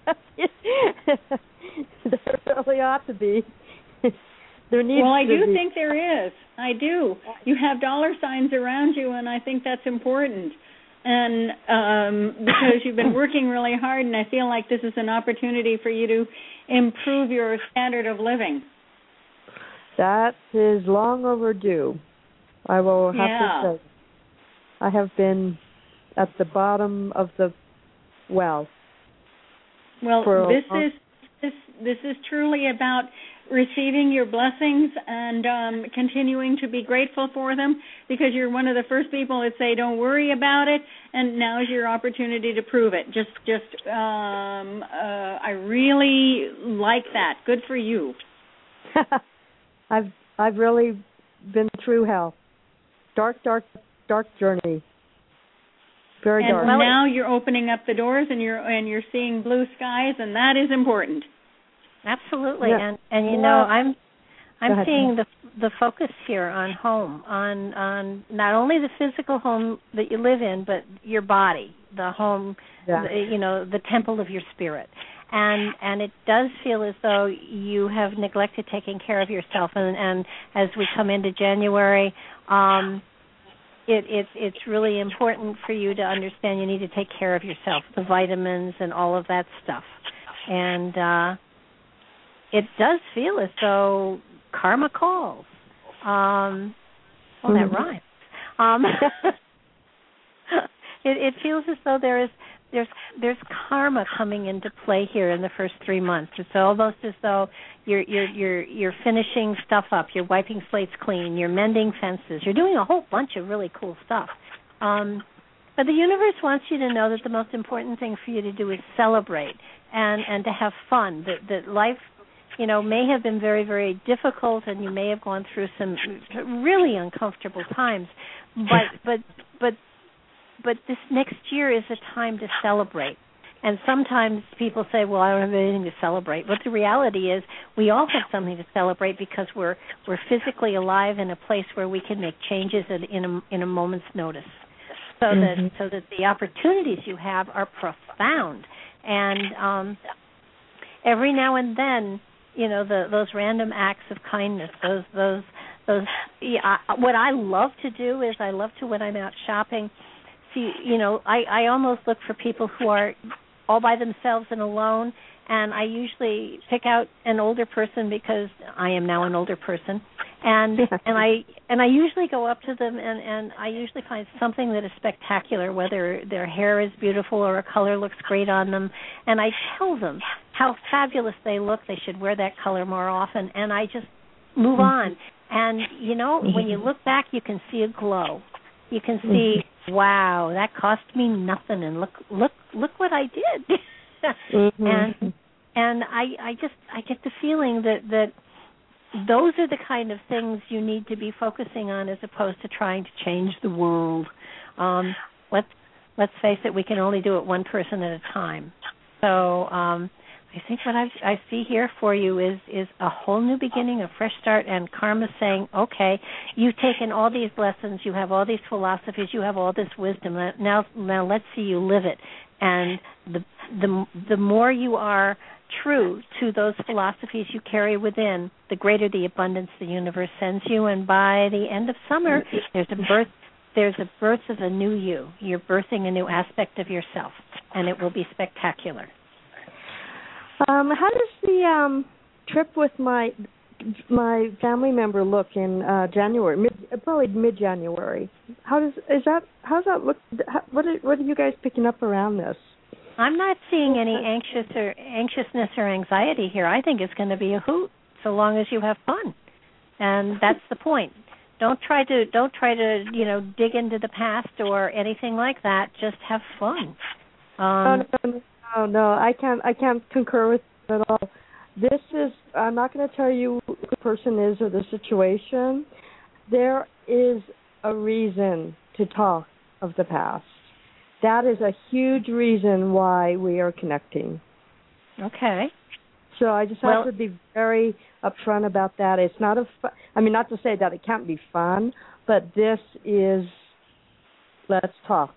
There really ought to be. There needs well, I to do be. think there is. I do. You have dollar signs around you, and I think that's important. And um, because you've been working really hard, and I feel like this is an opportunity for you to improve your standard of living. That is long overdue. I will have Yeah. to say. I have been at the bottom of the well. Well, for a this long- is this this is truly about receiving your blessings and um, continuing to be grateful for them, because you're one of the first people that say don't worry about it, and now is your opportunity to prove it. Just just um, uh, I really like that. Good for you. I've I've really been through hell. Dark, dark, dark journey. Very and dark. now you're opening up the doors, and you're and you're seeing blue skies, and that is important. Absolutely, Yeah. and and you Well, know I'm go I'm ahead. seeing the the focus here on home, on on not only the physical home that you live in, but your body, the home, Yeah. the, you know, the temple of your spirit. And and it does feel as though you have neglected taking care of yourself. And, and as we come into January, um, it, it's it's really important for you to understand you need to take care of yourself, the vitamins and all of that stuff. And uh, it does feel as though karma calls. Um, oh, that rhymes. Um, it, it feels as though there is there's there's karma coming into play here in the first three months. It's almost as though you're you're you're you're finishing stuff up. You're wiping slates clean. You're mending fences. You're doing a whole bunch of really cool stuff. Um, but the universe wants you to know that the most important thing for you to do is celebrate and and to have fun. That that life, you know, may have been very, very difficult, and you may have gone through some really uncomfortable times, but but but but this next year is a time to celebrate. And sometimes people say, well, I don't have anything to celebrate. But the reality is we all have something to celebrate because we're we're physically alive in a place where we can make changes in, in, a, in a moment's notice. So mm-hmm. that so that the opportunities you have are profound. And um, every now and then, you know, the, those random acts of kindness, those those those. Yeah, I, what I love to do is I love to, when I'm out shopping, see, you know, I, I almost look for people who are all by themselves and alone, and I usually pick out an older person because I am now an older person, and and I and I usually go up to them and, and I usually find something that is spectacular, whether their hair is beautiful or a color looks great on them, and I tell them how fabulous they look. They should wear that color more often, and I just move on. And you know, when you look back, you can see a glow. You can see, wow, that cost me nothing, and look, look, look what I did. mm-hmm. And and I, I just, I get the feeling that that those are the kind of things you need to be focusing on, as opposed to trying to change the world. Um, let's let's face it, we can only do it one person at a time. So um, I think what I, I see here for you is is a whole new beginning, a fresh start, and karma saying, okay, you've taken all these lessons, you have all these philosophies, you have all this wisdom. Now, now let's see you live it. And the the the more you are true to those philosophies you carry within, the greater the abundance the universe sends you. And by the end of summer, there's a birth there's a birth of a new you. You're birthing a new aspect of yourself, and it will be spectacular. Um, how does the um, trip with my my family member look in uh, January? Mid, probably mid-January. How does is that? How's that look? How, what are, what are you guys picking up around this? I'm not seeing any anxious or anxiousness or anxiety here. I think it's going to be a hoot, so long as you have fun, and that's the point. Don't try to don't try to you know dig into the past or anything like that. Just have fun. Um, oh, no, no. Oh no, I can't. I can't concur with it at all. This is. I'm not going to tell you who the person is or the situation. There is a reason to talk of the past. That is a huge reason why we are connecting. Okay. So I just well, have to be very upfront about that. It's not a. Fu- I mean, not to say that it can't be fun, but this is. Let's talk.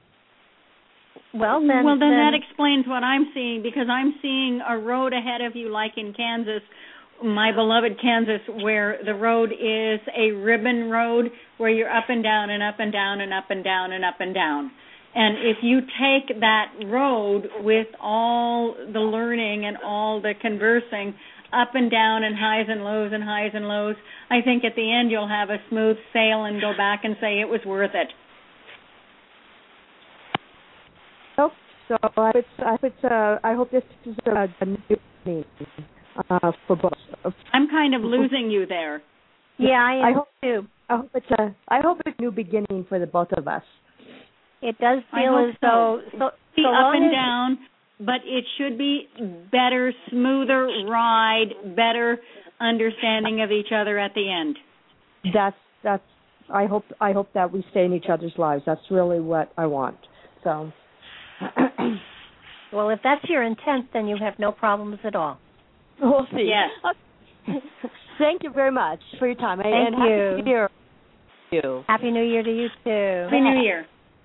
Well, then, well, then, then that explains what I'm seeing, because I'm seeing a road ahead of you, like in Kansas, my beloved Kansas, where the road is a ribbon road where you're up and down and up and down and up and down and up and down. And if you take that road with all the learning and all the conversing up and down and highs and lows and highs and lows, I think at the end you'll have a smooth sail and go back and say it was worth it. So I hope, I hope, uh, I hope this is a, a new thing uh, for both. I'm kind of losing you there. Yeah, I am I hope, too. I hope it's a. I hope it's a new beginning for the both of us. It does feel as though so. so, be so up and as, down, but it should be better, smoother ride, better understanding of each other at the end. That's that's. I hope I hope that we stay in each other's lives. That's really what I want. So. Well, if that's your intent, then you have no problems at all. We'll see. Yes. Thank you very much for your time. Thank and you. Happy New Year. You. Happy New Year to you too. Happy New Year.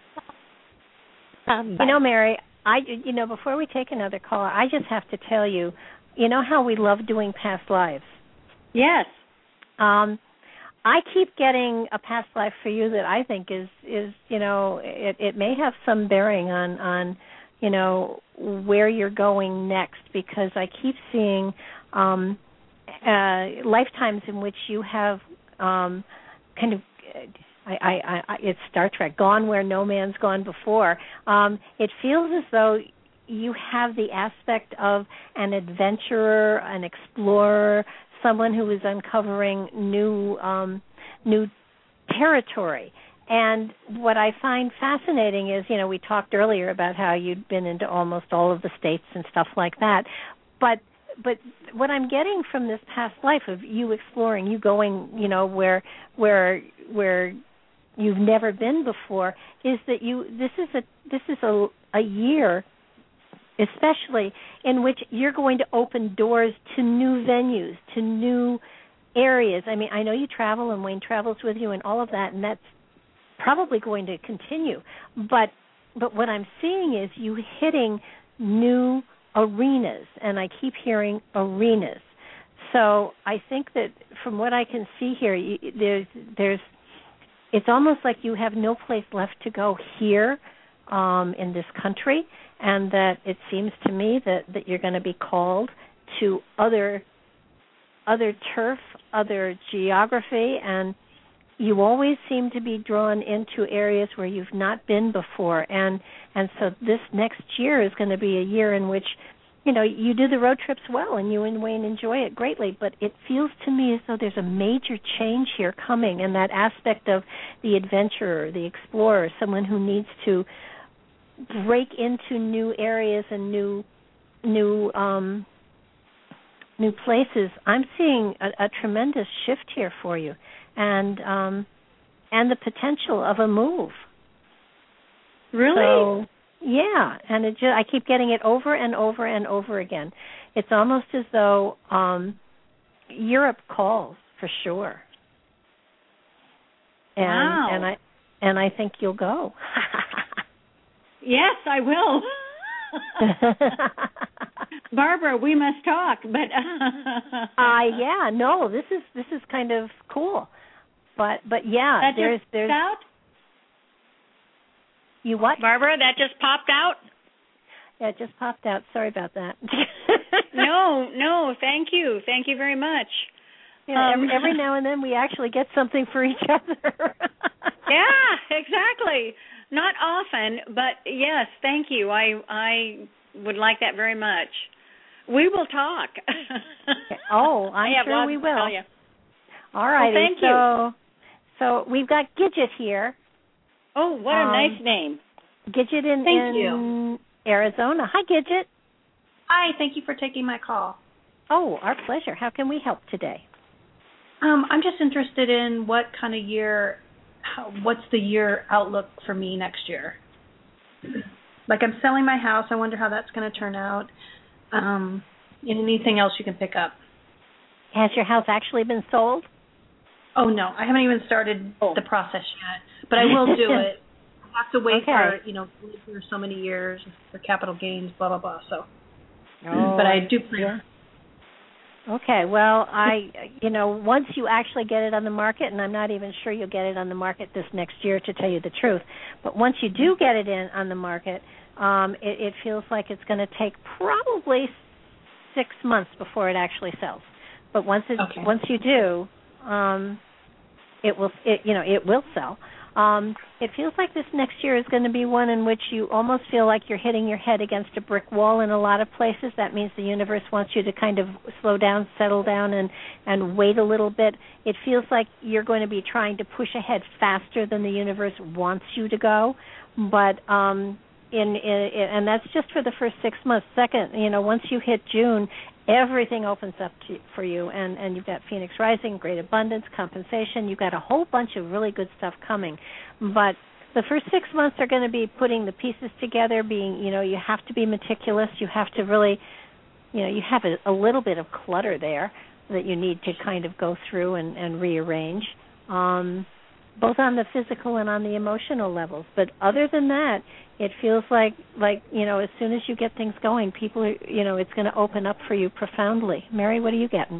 Um, you know, Mary, I you know before we take another caller, I just have to tell you, you know how we love doing past lives. Yes. Um. I keep getting a past life for you that I think is, is you know, it, it may have some bearing on, on, you know, where you're going next, because I keep seeing um, uh, lifetimes in which you have um, kind of, I, I, I, it's Star Trek, gone where no man's gone before. Um, it feels as though you have the aspect of an adventurer, an explorer, someone who is uncovering new um, new territory. And what I find fascinating is, you know, we talked earlier about how you'd been into almost all of the states and stuff like that. But but what I'm getting from this past life of you exploring, you going, you know, where where where you've never been before, is that you this is a this is a a year especially in which you're going to open doors to new venues, to new areas. I mean, I know you travel and Wayne travels with you and all of that, and that's probably going to continue. But but what I'm seeing is you hitting new arenas, and I keep hearing arenas. So I think that from what I can see here, you, there's there's it's almost like you have no place left to go here um, in this country, and that it seems to me that, that you're going to be called to other other turf, other geography, and you always seem to be drawn into areas where you've not been before. And and so this next year is going to be a year in which, you know, you do the road trips well and you and Wayne enjoy it greatly, but it feels to me as though there's a major change here coming, and that aspect of the adventurer, the explorer, someone who needs to break into new areas and new new um, new places. I'm seeing a, a tremendous shift here for you, and um, and the potential of a move. Really? So, yeah, and it just, I keep getting it over and over and over again. It's almost as though um, Europe calls for sure. And, wow. And I and I think you'll go. Yes, I will. Barbara, we must talk. But uh, yeah, no, this is this is kind of cool. But but yeah, that there's just there's out? You what? Barbara, that just popped out? Yeah, it just popped out. Sorry about that. no, no, thank you. Thank you very much. Yeah, um, every, every now and then we actually get something for each other. Yeah, exactly. Not often, but yes, thank you. I I would like that very much. We will talk. Oh, I'm sure we will. All right. Well, thank so, you. So we've got Gidget here. Oh, what a um, nice name. Gidget in, Thank in you. Arizona. Hi, Gidget. Hi, thank you for taking my call. Oh, our pleasure. How can we help today? Um, I'm just interested in what kind of year, how, what's the year outlook for me next year? Like, I'm selling my house. I wonder how that's going to turn out. Um, and anything else you can pick up. Has your house actually been sold? Oh, no. I haven't even started oh. the process yet. But I will do it. I have to wait okay. for, you know, for so many years for capital gains, blah, blah, blah. So, oh, but I do plan. Yeah. Okay, well, I, you know, once you actually get it on the market, and I'm not even sure you'll get it on the market this next year, to tell you the truth, but once you do get it in on the market, um, it, it feels like it's going to take probably six months before it actually sells. But once it, okay. once you do, um, it will, it, you know, it will sell. Um, it feels like this next year is going to be one in which you almost feel like you're hitting your head against a brick wall in a lot of places. That means the universe wants you to kind of slow down, settle down, and, and wait a little bit. It feels like you're going to be trying to push ahead faster than the universe wants you to go. But um, in, in, in and that's just for the first six months. Second, you know, once you hit June, everything opens up to, for you, and, and you've got Phoenix Rising, Great Abundance, Compensation. You've got a whole bunch of really good stuff coming. But the first six months are going to be putting the pieces together, being, you know, you have to be meticulous. You have to really, you know, you have a, a little bit of clutter there that you need to kind of go through and, and rearrange, um, both on the physical and on the emotional levels. But other than that, it feels like, like, you know, as soon as you get things going, people are, you know, it's going to open up for you profoundly. Mary, what are you getting?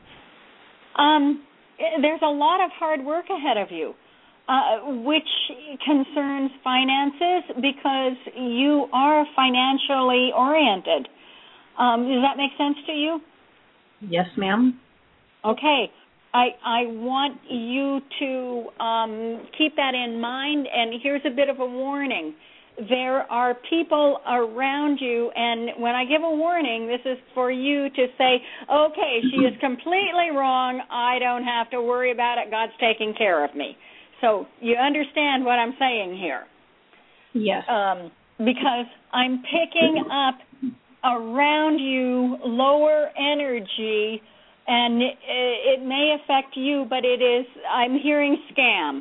Um, there's a lot of hard work ahead of you, uh, which concerns finances because you are financially oriented. Um, does that make sense to you? Yes, ma'am. Okay. I I want you to um, keep that in mind, and here's a bit of a warning. There are people around you, and when I give a warning, this is for you to say, okay, she is completely wrong. I don't have to worry about it. God's taking care of me. So you understand what I'm saying here? Yes. Um, because I'm picking up around you lower energy, and it, it may affect you, but it is, I'm hearing scam.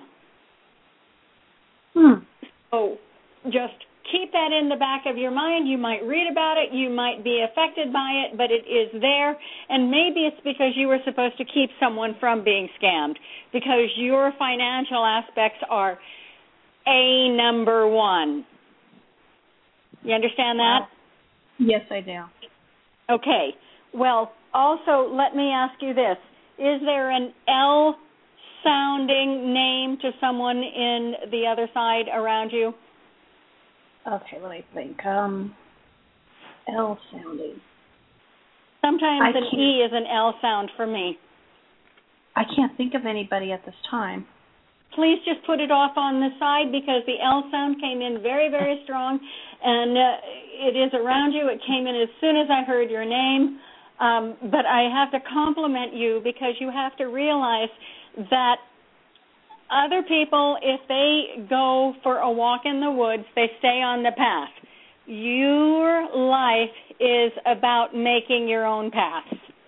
Hmm. So just keep that in the back of your mind. You might read about it. You might be affected by it, but it is there. And maybe it's because you were supposed to keep someone from being scammed, because your financial aspects are a number one. You understand that? Yes, I do. Okay. Well, also, let me ask you this. Is there an L sounding name to someone in the other side around you? Okay, let me think. Um, L sounding. Sometimes I an can't- E is an L sound for me. I can't think of anybody at this time. Please just put it off on the side, because the L sound came in very, very strong, and uh, it is around you. It came in as soon as I heard your name. Um, but I have to compliment you, because you have to realize that other people, if they go for a walk in the woods, they stay on the path. Your life is about making your own path.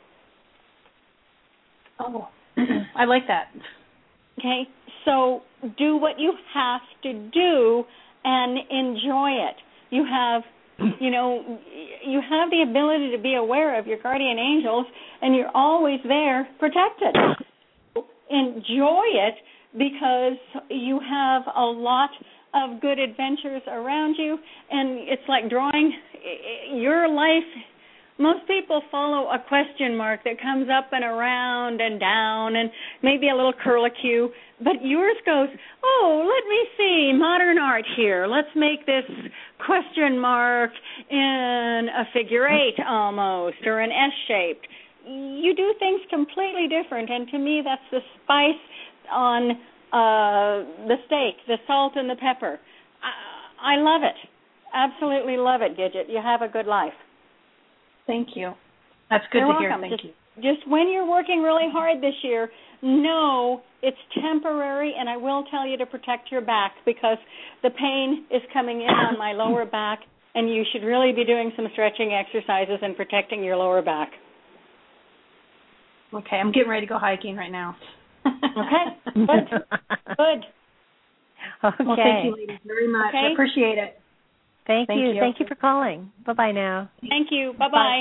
Oh, I like that. Okay, so do what you have to do and enjoy it. You have, you know, you have the ability to be aware of your guardian angels, and you're always there protected. Enjoy it, because you have a lot of good adventures around you, and it's like drawing your life. Most people follow a question mark that comes up and around and down, and maybe a little curlicue, but yours goes, oh, let me see, modern art here. Let's make this question mark in a figure eight almost, or an S-shaped. You do things completely different, and to me that's the spice on uh, the steak, the salt and the pepper. I, I love it. Absolutely love it, Gidget. You have a good life. Thank you. That's good You're to hear. welcome. Thank just, you. Just when you're working really hard this year, know it's temporary, and I will tell you to protect your back, because the pain is coming in on my lower back, and you should really be doing some stretching exercises and protecting your lower back. Okay, I'm getting ready to go hiking right now. Okay, good, good. Okay. Well, thank you, ladies, very much. Okay. I appreciate it. Thank, Thank you. you. Thank you for calling. Bye-bye now. Thank you. Bye-bye.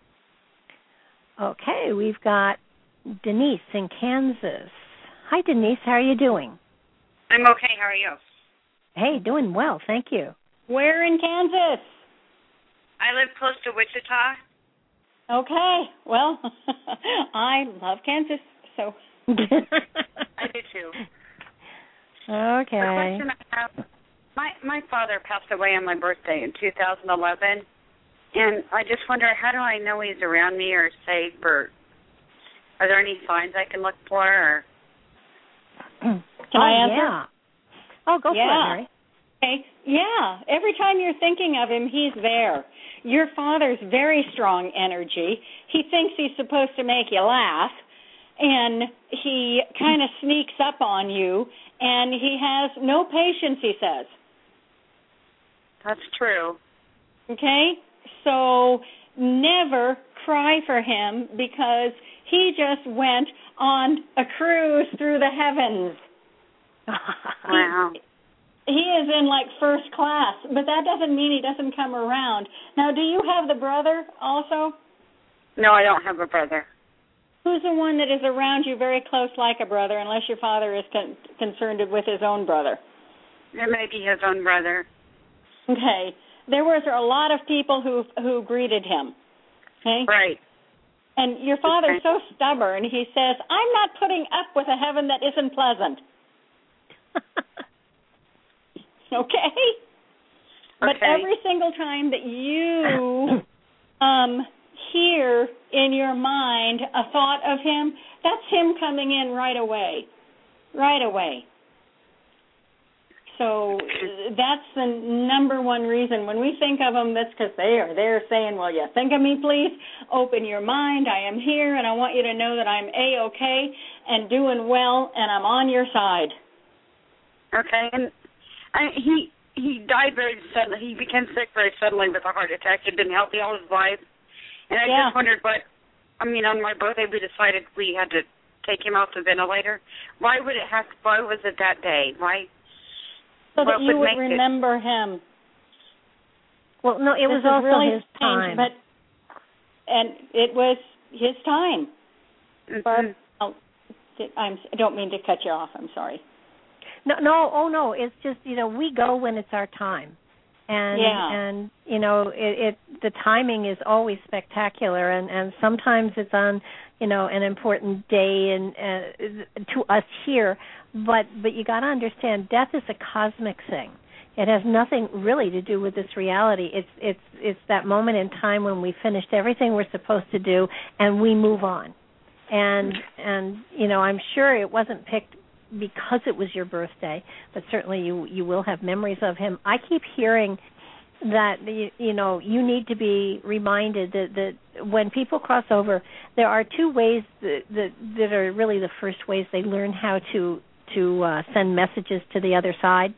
Okay, we've got Denise in Kansas. Hi, Denise. How are you doing? I'm okay. How are you? Hey, doing well. Thank you. Where in Kansas? I live close to Wichita. Okay. Well, I love Kansas, so. I do too. Okay. The question I have, my my father passed away on my birthday in two thousand eleven, and I just wonder, how do I know he's around me or safe, or are there any signs I can look for? Or? Can oh, I answer? Yeah. Oh, go yeah. for it, Mary. Okay. Yeah. Every time you're thinking of him, he's there. Your father's very strong energy. He thinks he's supposed to make you laugh, and he kind of sneaks up on you, and he has no patience, he says. That's true. Okay? So never cry for him, because he just went on a cruise through the heavens. Wow. He, he is in, like, first class, but that doesn't mean he doesn't come around. Now, do you have the brother also? No, I don't have a brother. Who's the one that is around you very close like a brother, unless your father is con- concerned with his own brother? It may be his own brother. Okay. There was a lot of people who who greeted him. Okay? Right. And your father's okay. so stubborn, he says, I'm not putting up with a heaven that isn't pleasant. okay? But okay. every single time that you um, hear in your mind a thought of him, that's him coming in right away. Right away. So that's the number one reason. When we think of them, that's because they are there saying, will you think of me, please? Open your mind. I am here, and I want you to know that I'm A-okay and doing well, and I'm on your side. Okay. And I, he he died very suddenly. He became sick very suddenly with a heart attack. He'd been healthy all his life. And I yeah. just wondered what, I mean, on my birthday we decided we had to take him off the ventilator. Why would it have, why was it that day? Why? So that what you would, would remember it? him. Well, no, it this was also really his strange, time. But, and it was his time. Mm-hmm. Barb, I'll, I'm, I don't mean to cut you off. I'm sorry. No, no, oh no, it's just, you know, we go when it's our time. And, yeah. and you know, it, it the timing is always spectacular, and, and sometimes it's on, you know, an important day and uh, to us here, but but you got to understand, death is a cosmic thing. It has nothing really to do with this reality. It's it's it's that moment in time when we finished everything we're supposed to do and we move on. And and you know, I'm sure it wasn't picked because it was your birthday, but certainly you you will have memories of him. I keep hearing that you, you know you need to be reminded that, that when people cross over, there are two ways that, that that are really the first ways they learn how to to uh, send messages to the other side.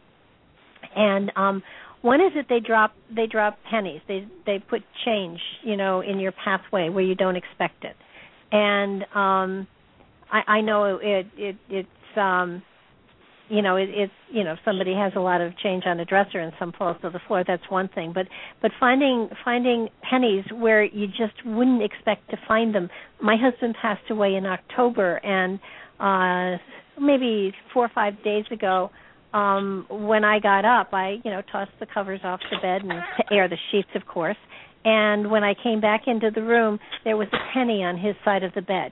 And um, one is that they drop they drop pennies. They they put change, you know, in your pathway where you don't expect it. And um, I, I know it it it's um, you know it, it's you know if somebody has a lot of change on a dresser and some falls to the floor, that's one thing. But but finding finding pennies where you just wouldn't expect to find them. My husband passed away in October, and uh, maybe four or five days ago. Um, when I got up, I, you know, tossed the covers off the bed and to air the sheets, of course. And when I came back into the room, there was a penny on his side of the bed.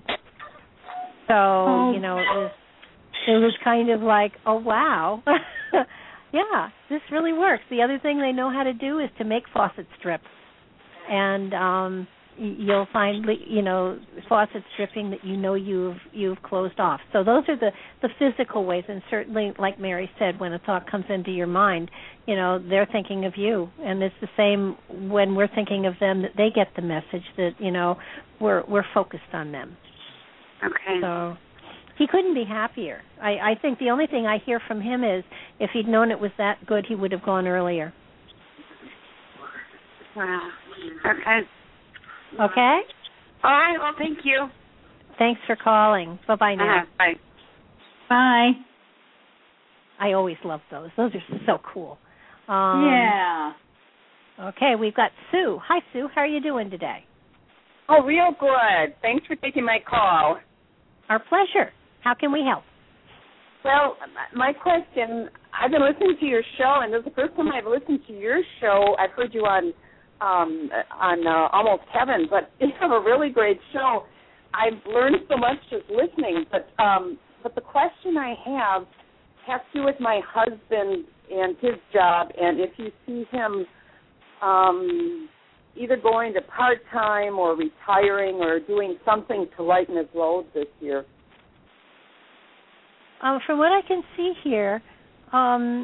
So, oh. you know, it was it was kind of like, oh, wow. Yeah, this really works. The other thing they know how to do is to make faucet strips. And um, you'll find, you know, faucet stripping that you know you've you've closed off. So those are the, the physical ways, and certainly, like Mary said, when a thought comes into your mind, you know, they're thinking of you. And it's the same when we're thinking of them, that they get the message that, you know, we're we're focused on them. Okay. So he couldn't be happier. I, I think the only thing I hear from him is if he'd known it was that good, he would have gone earlier. Wow. Okay. Okay? All right. Well, thank you. Thanks for calling. Bye-bye now. Uh-huh. Bye. Bye. I always love those. Those are so cool. Um, yeah. Okay, we've got Sue. Hi, Sue. How are you doing today? Oh, real good. Thanks for taking my call. Our pleasure. How can we help? Well, my question, I've been listening to your show, and this is the first time I've listened to your show. I've heard you on um, on uh, Almost Heaven, but you have a really great show. I've learned so much just listening, but um, but the question I have has to do with my husband and his job, and if you see him um, either going to part-time or retiring or doing something to lighten his load this year. Um, from what I can see here, um,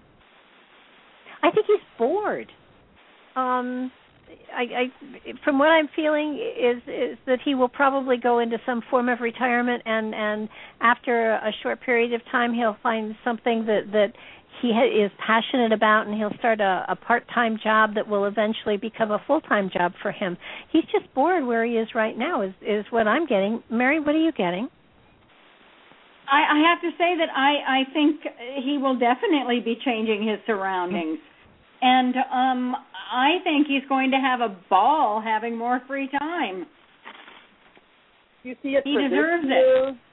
I think he's bored. Um, I, I, from what I'm feeling is is that he will probably go into some form of retirement, and, and after a short period of time, he'll find something that, that he ha- is passionate about, and he'll start a, a part-time job that will eventually become a full-time job for him. He's just bored where he is right now, is, is what I'm getting. Mary, what are you getting? I, I have to say that I, I think he will definitely be changing his surroundings. And um, I think he's going to have a ball having more free time. You see it he for deserves this year? it.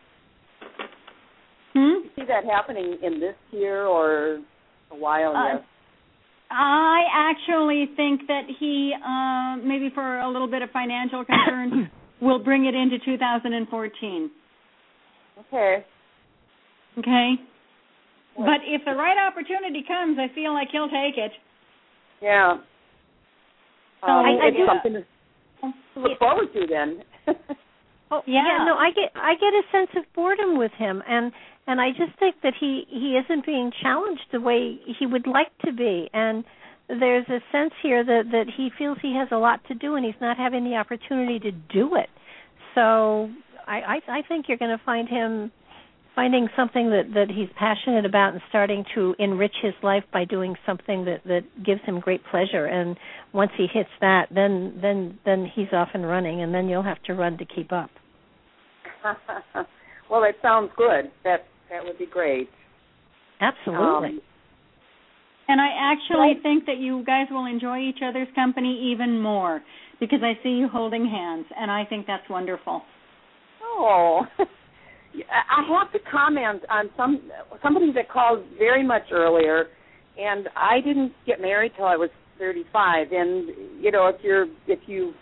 Hmm? You see that happening in this year or a while uh, yet? I actually think that he, uh, maybe for a little bit of financial concern, will bring it into two thousand fourteen. Okay. Okay. But if the right opportunity comes, I feel like he'll take it. Yeah. So um, I, I it's do, something to look forward to then. Oh yeah. yeah, no, I get I get a sense of boredom with him, and and I just think that he he isn't being challenged the way he would like to be, and there's a sense here that that he feels he has a lot to do, and he's not having the opportunity to do it. So I I, I think you're going to find him finding something that that he's passionate about and starting to enrich his life by doing something that that gives him great pleasure. And once he hits that, then then then he's off and running, and then you'll have to run to keep up. Well, that sounds good. That that would be great. Absolutely. Um, and I actually think that you guys will enjoy each other's company even more because I see you holding hands, and I think that's wonderful. Oh, I have to comment on some somebody that called very much earlier, and I didn't get married till I was thirty-five. And you know, if you're if you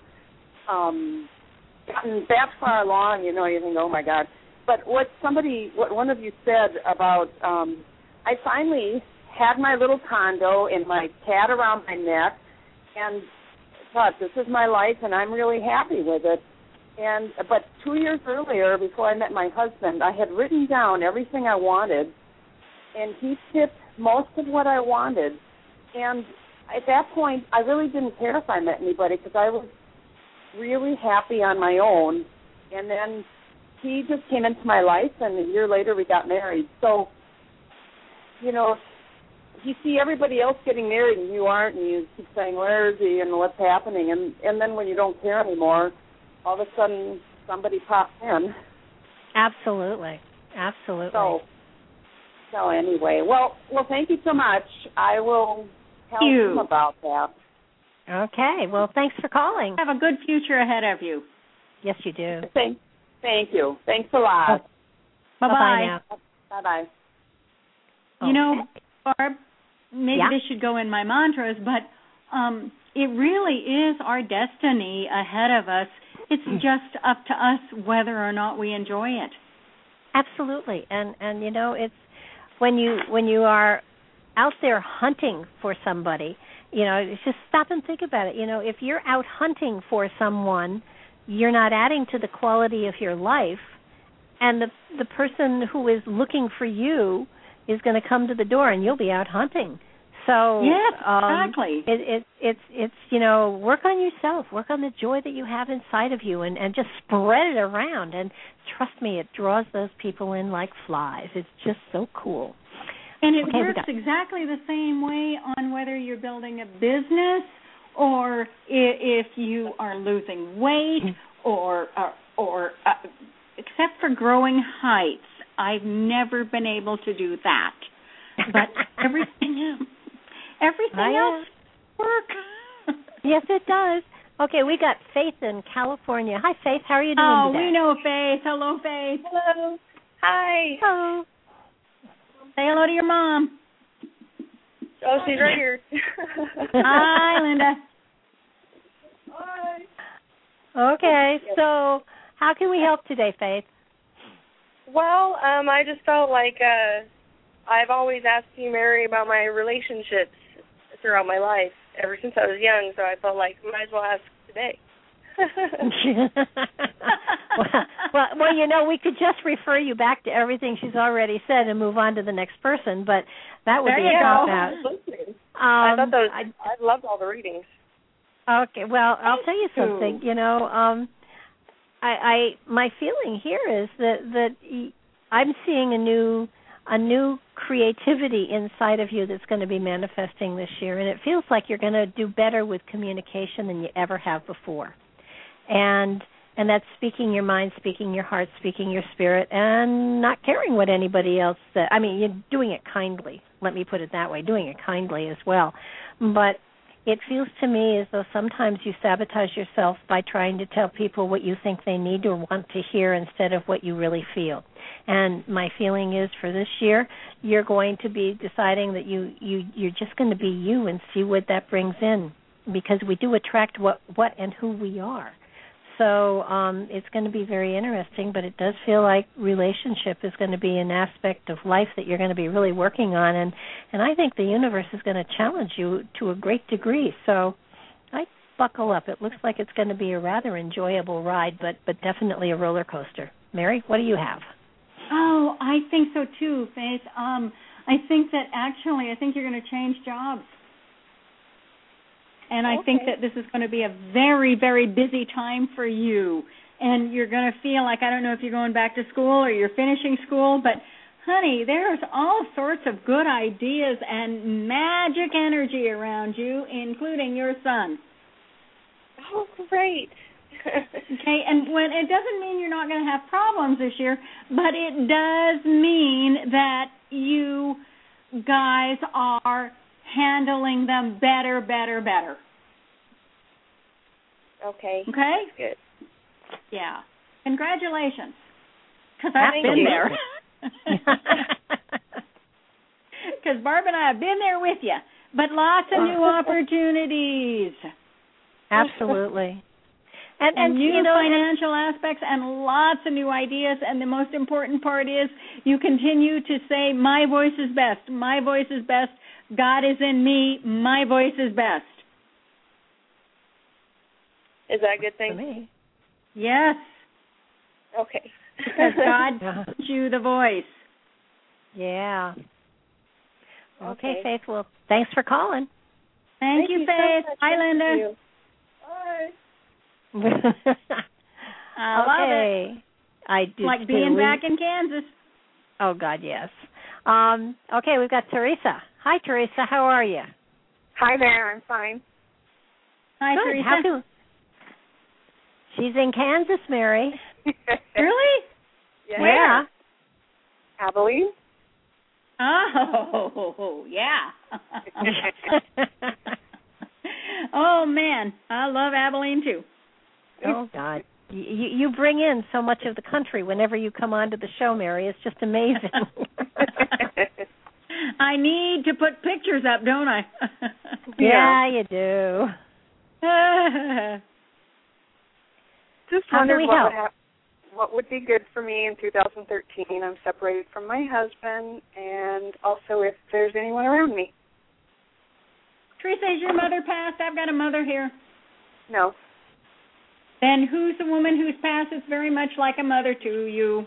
um. gotten that far along, you know, you think, oh my God. But what somebody, what one of you said about, um, I finally had my little condo and my cat around my neck, and thought this is my life, and I'm really happy with it. And but two years earlier, before I met my husband, I had written down everything I wanted, and he tipped most of what I wanted. And at that point, I really didn't care if I met anybody because I was really happy on my own, and then he just came into my life, and a year later we got married. So, you know, you see everybody else getting married and you aren't, and you keep saying, where is he and what's happening, and, and then when you don't care anymore, all of a sudden somebody pops in. Absolutely. Absolutely. So, so anyway, well, well, thank you so much. I will tell you. him about that. Okay. Well, thanks for calling. Have a good future ahead of you. Yes, you do. Thank, thank you. Thanks a lot. Bye bye. now. Bye bye. You know, Barb, maybe Yeah? this should go in my mantras, but um, it really is our destiny ahead of us. It's just up to us whether or not we enjoy it. Absolutely. And and you know, it's when you when you are out there hunting for somebody, you know, just stop and think about it. You know, if you're out hunting for someone, you're not adding to the quality of your life, and the the person who is looking for you is going to come to the door, and you'll be out hunting. So yes, um, exactly. It, it, it's it's you know, work on yourself, work on the joy that you have inside of you, and, and just spread it around. And trust me, it draws those people in like flies. It's just so cool. And it okay, works exactly the same way on whether you're building a business or if you are losing weight or or, or uh, except for growing heights. I've never been able to do that. But everything everything oh, else works. Yes, it does. Okay, we got Faith in California. Hi, Faith. How are you doing oh, today? we know Faith. Hello, Faith. Hello. Hi. Hello. Say hello to your mom. Oh, she's right here. Hi, Linda. Hi. Okay, so how can we help today, Faith? Well, um, I just felt like uh, I've always asked you, Mary, about my relationships throughout my life, ever since I was young, so I felt like I might as well ask today. well, well, well, you know, we could just refer you back to everything she's already said and move on to the next person, but that would there be you a go. cop-out. Um, I thought that was, I, I loved all the readings. Okay, well, I'll tell you something. You know, um, I, I my feeling here is that that I'm seeing a new a new creativity inside of you that's going to be manifesting this year, and it feels like you're going to do better with communication than you ever have before. And and that's speaking your mind, speaking your heart, speaking your spirit, and not caring what anybody else says. I mean, you're doing it kindly. Let me put it that way, doing it kindly as well. But it feels to me as though sometimes you sabotage yourself by trying to tell people what you think they need or want to hear instead of what you really feel. And my feeling is for this year, you're going to be deciding that you, you, you're just going to be you and see what that brings in, because we do attract what, what and who we are. So um, it's going to be very interesting, but it does feel like relationship is going to be an aspect of life that you're going to be really working on, and, and I think the universe is going to challenge you to a great degree. So I buckle up. It looks like it's going to be a rather enjoyable ride, but but definitely a roller coaster. Mary, what do you have? Oh, I think so too, Faith. Um, I think that actually, I think you're going to change jobs. And I okay. think that this is going to be a very, very busy time for you. And you're going to feel like, I don't know if you're going back to school or you're finishing school, but honey, there's all sorts of good ideas and magic energy around you, including your son. Oh, great. Okay, and when it doesn't mean you're not going to have problems this year, but it does mean that you guys are handling them better, better, better. Okay. Okay? Good. Yeah. Congratulations. Because I've Thank been you. there. Because Barb and I have been there with you. But lots of new opportunities. Absolutely. And, and, and new you know, financial aspects and lots of new ideas. And the most important part is you continue to say, my voice is best. My voice is best. God is in me. My voice is best. Is that a good thing? For me. Yes. Okay. Because God gives you the voice. Yeah. Okay, okay, Faith. Well, thanks for calling. Thank, Thank you, you, Faith. So Hi, Linda. Bye. I okay. love it. I do. Like being back in Kansas. Oh, God, yes. Um, okay, we've got Teresa. Hi, Teresa. How are you? Hi there. I'm fine. Hi, Good. Teresa. How can... She's in Kansas, Mary. Really? Yeah. Where? Abilene. Oh, yeah. Oh, man. I love Abilene, too. Oh, God. You, you bring in so much of the country whenever you come onto the show, Mary. It's just amazing. I need to put pictures up, don't I? Yeah, you do. Just How wondered can we what help? would, hap- what would be good for me in two thousand thirteen. I'm separated from my husband, and also if there's anyone around me. Teresa, is your mother passed? I've got a mother here. No. Then who's the woman who's passed is very much like a mother to you?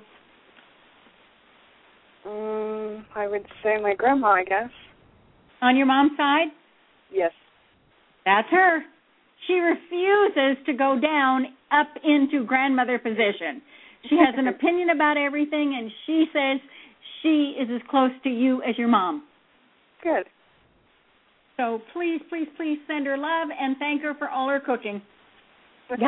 Um, I would say my grandma, I guess. On your mom's side? Yes. That's her. She refuses to go down up into grandmother position. She has an opinion about everything, and she says she is as close to you as your mom. Good. So please, please, please send her love and thank her for all her cooking. Okay.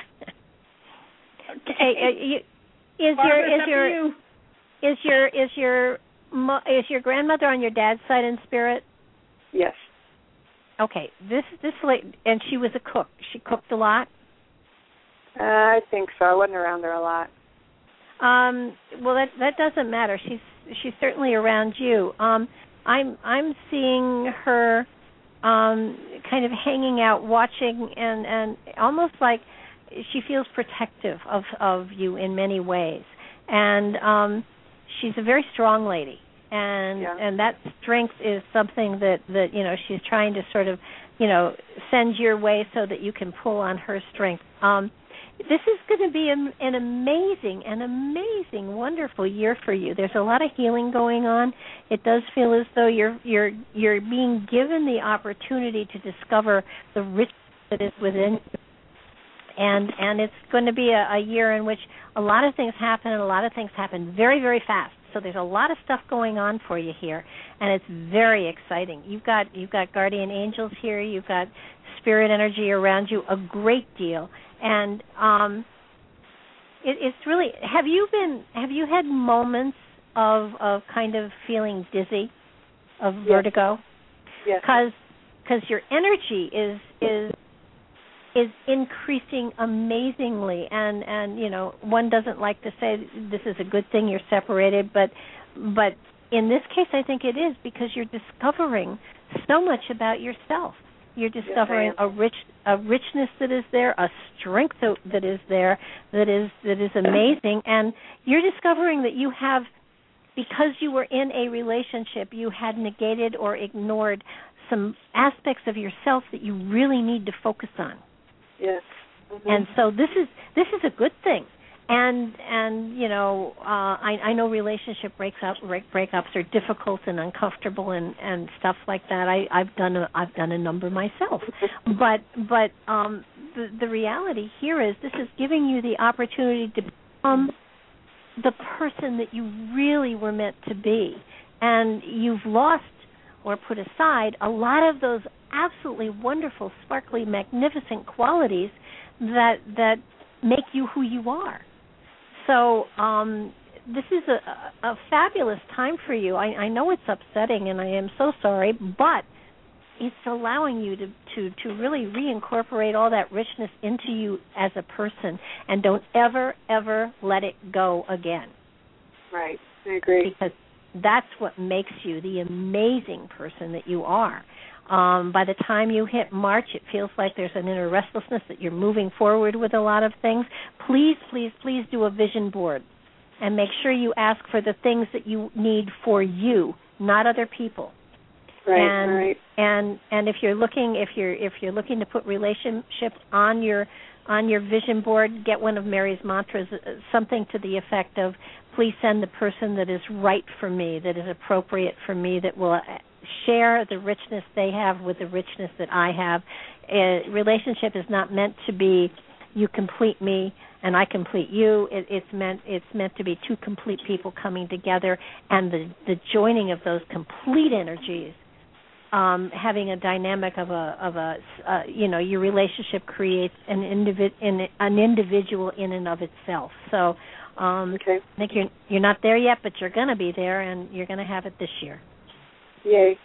Okay. Uh, you, is Barbara, your is your you. is your is your is your grandmother on your dad's side in spirit? Yes. Okay. This this lady, and she was a cook. She cooked a lot. Uh, I think so. I wasn't around her a lot. Um. Well, that that doesn't matter. She's she's certainly around you. Um. I'm I'm seeing her, um, kind of hanging out, watching, and and almost like she feels protective of of you in many ways. And um, she's a very strong lady, and yeah. and that strength is something that that you know she's trying to sort of you know send your way so that you can pull on her strength. Um, This is going to be an, an amazing, an amazing, wonderful year for you. There's a lot of healing going on. It does feel as though you're you're you're being given the opportunity to discover the richness that is within you. And and it's going to be a, a year in which a lot of things happen, and a lot of things happen very, very fast. So there's a lot of stuff going on for you here, and it's very exciting. You've got you've got guardian angels here. You've got spirit energy around you, a great deal. And um, it, it's really. Have you been? Have you had moments of of kind of feeling dizzy, of yes. vertigo? Yes. Because because your energy is is is increasing amazingly, and and you know one doesn't like to say this is a good thing you're separated, but but in this case I think it is, because you're discovering so much about yourself. You're discovering yes, a rich a richness that is there, a strength that is there that is that is amazing, and you're discovering that you have, because you were in a relationship, you had negated or ignored some aspects of yourself that you really need to focus on. Yes. Mm-hmm. And so this is this is a good thing. And and you know, uh, I, I know relationship breaks up break, breakups are difficult and uncomfortable and, and stuff like that. I, I've done a I've done a number myself. but but um, the the reality here is this is giving you the opportunity to become the person that you really were meant to be, and you've lost or put aside a lot of those absolutely wonderful, sparkly, magnificent qualities that that make you who you are. So um, this is a, a fabulous time for you. I, I know it's upsetting, and I am so sorry, but it's allowing you to, to, to really reincorporate all that richness into you as a person, and don't ever, ever let it go again. Right, I agree. Because that's what makes you the amazing person that you are. Um, by the time you hit March, it feels like there's an inner restlessness that you're moving forward with a lot of things. Please, please, please do a vision board and make sure you ask for the things that you need for you, not other people. Right, and, right. And and if you're looking if you're if you're looking to put relationships on your on your vision board, get one of Mary's mantras, something to the effect of, please send the person that is right for me, that is appropriate for me, that will share the richness they have with the richness that I have. A relationship is not meant to be you complete me and I complete you. It, it's meant it's meant to be two complete people coming together, and the, the joining of those complete energies, um, having a dynamic of a of a uh, you know, your relationship creates an individ in, an individual in and of itself. So um, okay. I think you're you're not there yet, but you're going to be there, and you're going to have it this year. Yay.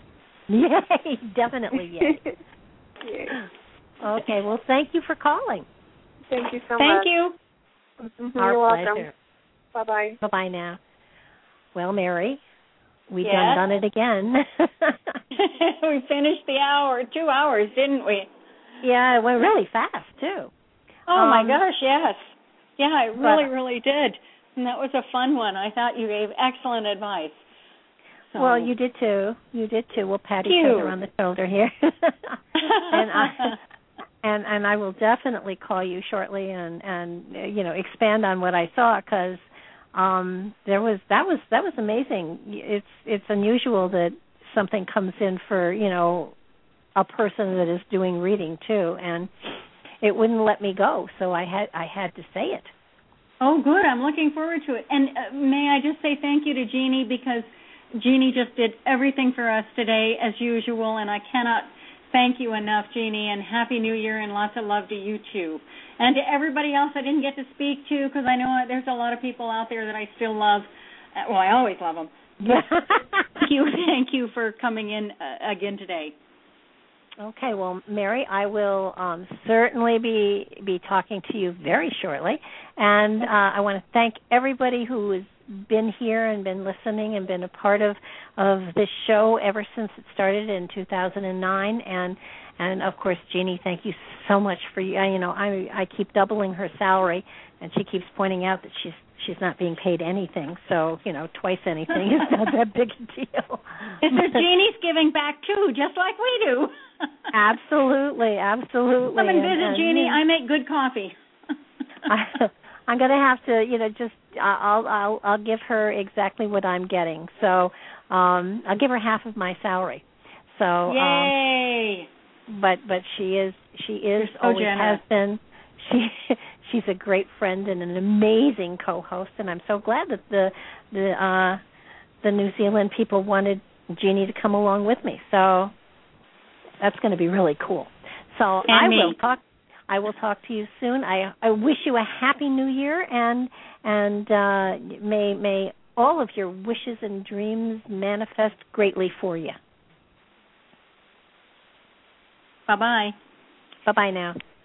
Yay, definitely yay. Yay. Okay, well, thank you for calling. Thank you so Thank much. you. Mm-hmm. Our You're pleasure. welcome. Bye-bye. Bye-bye now. Well, Mary, we Yes? done done it again. We finished the hour, two hours, didn't we? Yeah, it went really fast, too. Oh, um, my gosh, yes. Yeah, it really, but, really did. And that was a fun one. I thought you gave excellent advice. So. Well, you did, too. You did, too. We'll pat Cute. each other on the shoulder here. and I... And and I will definitely call you shortly and, and you know, expand on what I saw, because um, there was that was that was amazing. It's it's unusual that something comes in for, you know, a person that is doing reading too, and it wouldn't let me go, so I had I had to say it. Oh, good. I'm looking forward to it. And uh, may I just say thank you to Jeannie, because Jeannie just did everything for us today as usual, and I cannot thank you enough, Jeannie, and Happy New Year and lots of love to you, too. And to everybody else I didn't get to speak to, because I know there's a lot of people out there that I still love. Uh, well, I always love them. Thank you, thank you for coming in uh, again today. Okay, well, Mary, I will um, certainly be be talking to you very shortly. And uh, I want to thank everybody who has been here and been listening and been a part of, of this show ever since it started in two thousand nine. And, and of course, Jeannie, thank you so much for, you know, I I keep doubling her salary, and she keeps pointing out that she's she's not being paid anything. So, you know, twice anything is not that big a deal. So Jeannie's giving back, too, just like we do. Absolutely, absolutely. Come and visit and, Jeannie. And, I make good coffee. I, I'm going to have to, you know, just I'll I'll I'll give her exactly what I'm getting. So um, I'll give her half of my salary. So yay! Um, but but she is she is so always generous. has been. She she's a great friend and an amazing co-host, and I'm so glad that the the uh, the New Zealand people wanted Jeannie to come along with me. So that's going to be really cool. So and I me. will talk. I will talk to you soon. I I wish you a happy New Year, and and uh, may may all of your wishes and dreams manifest greatly for you. Bye bye. Bye bye now.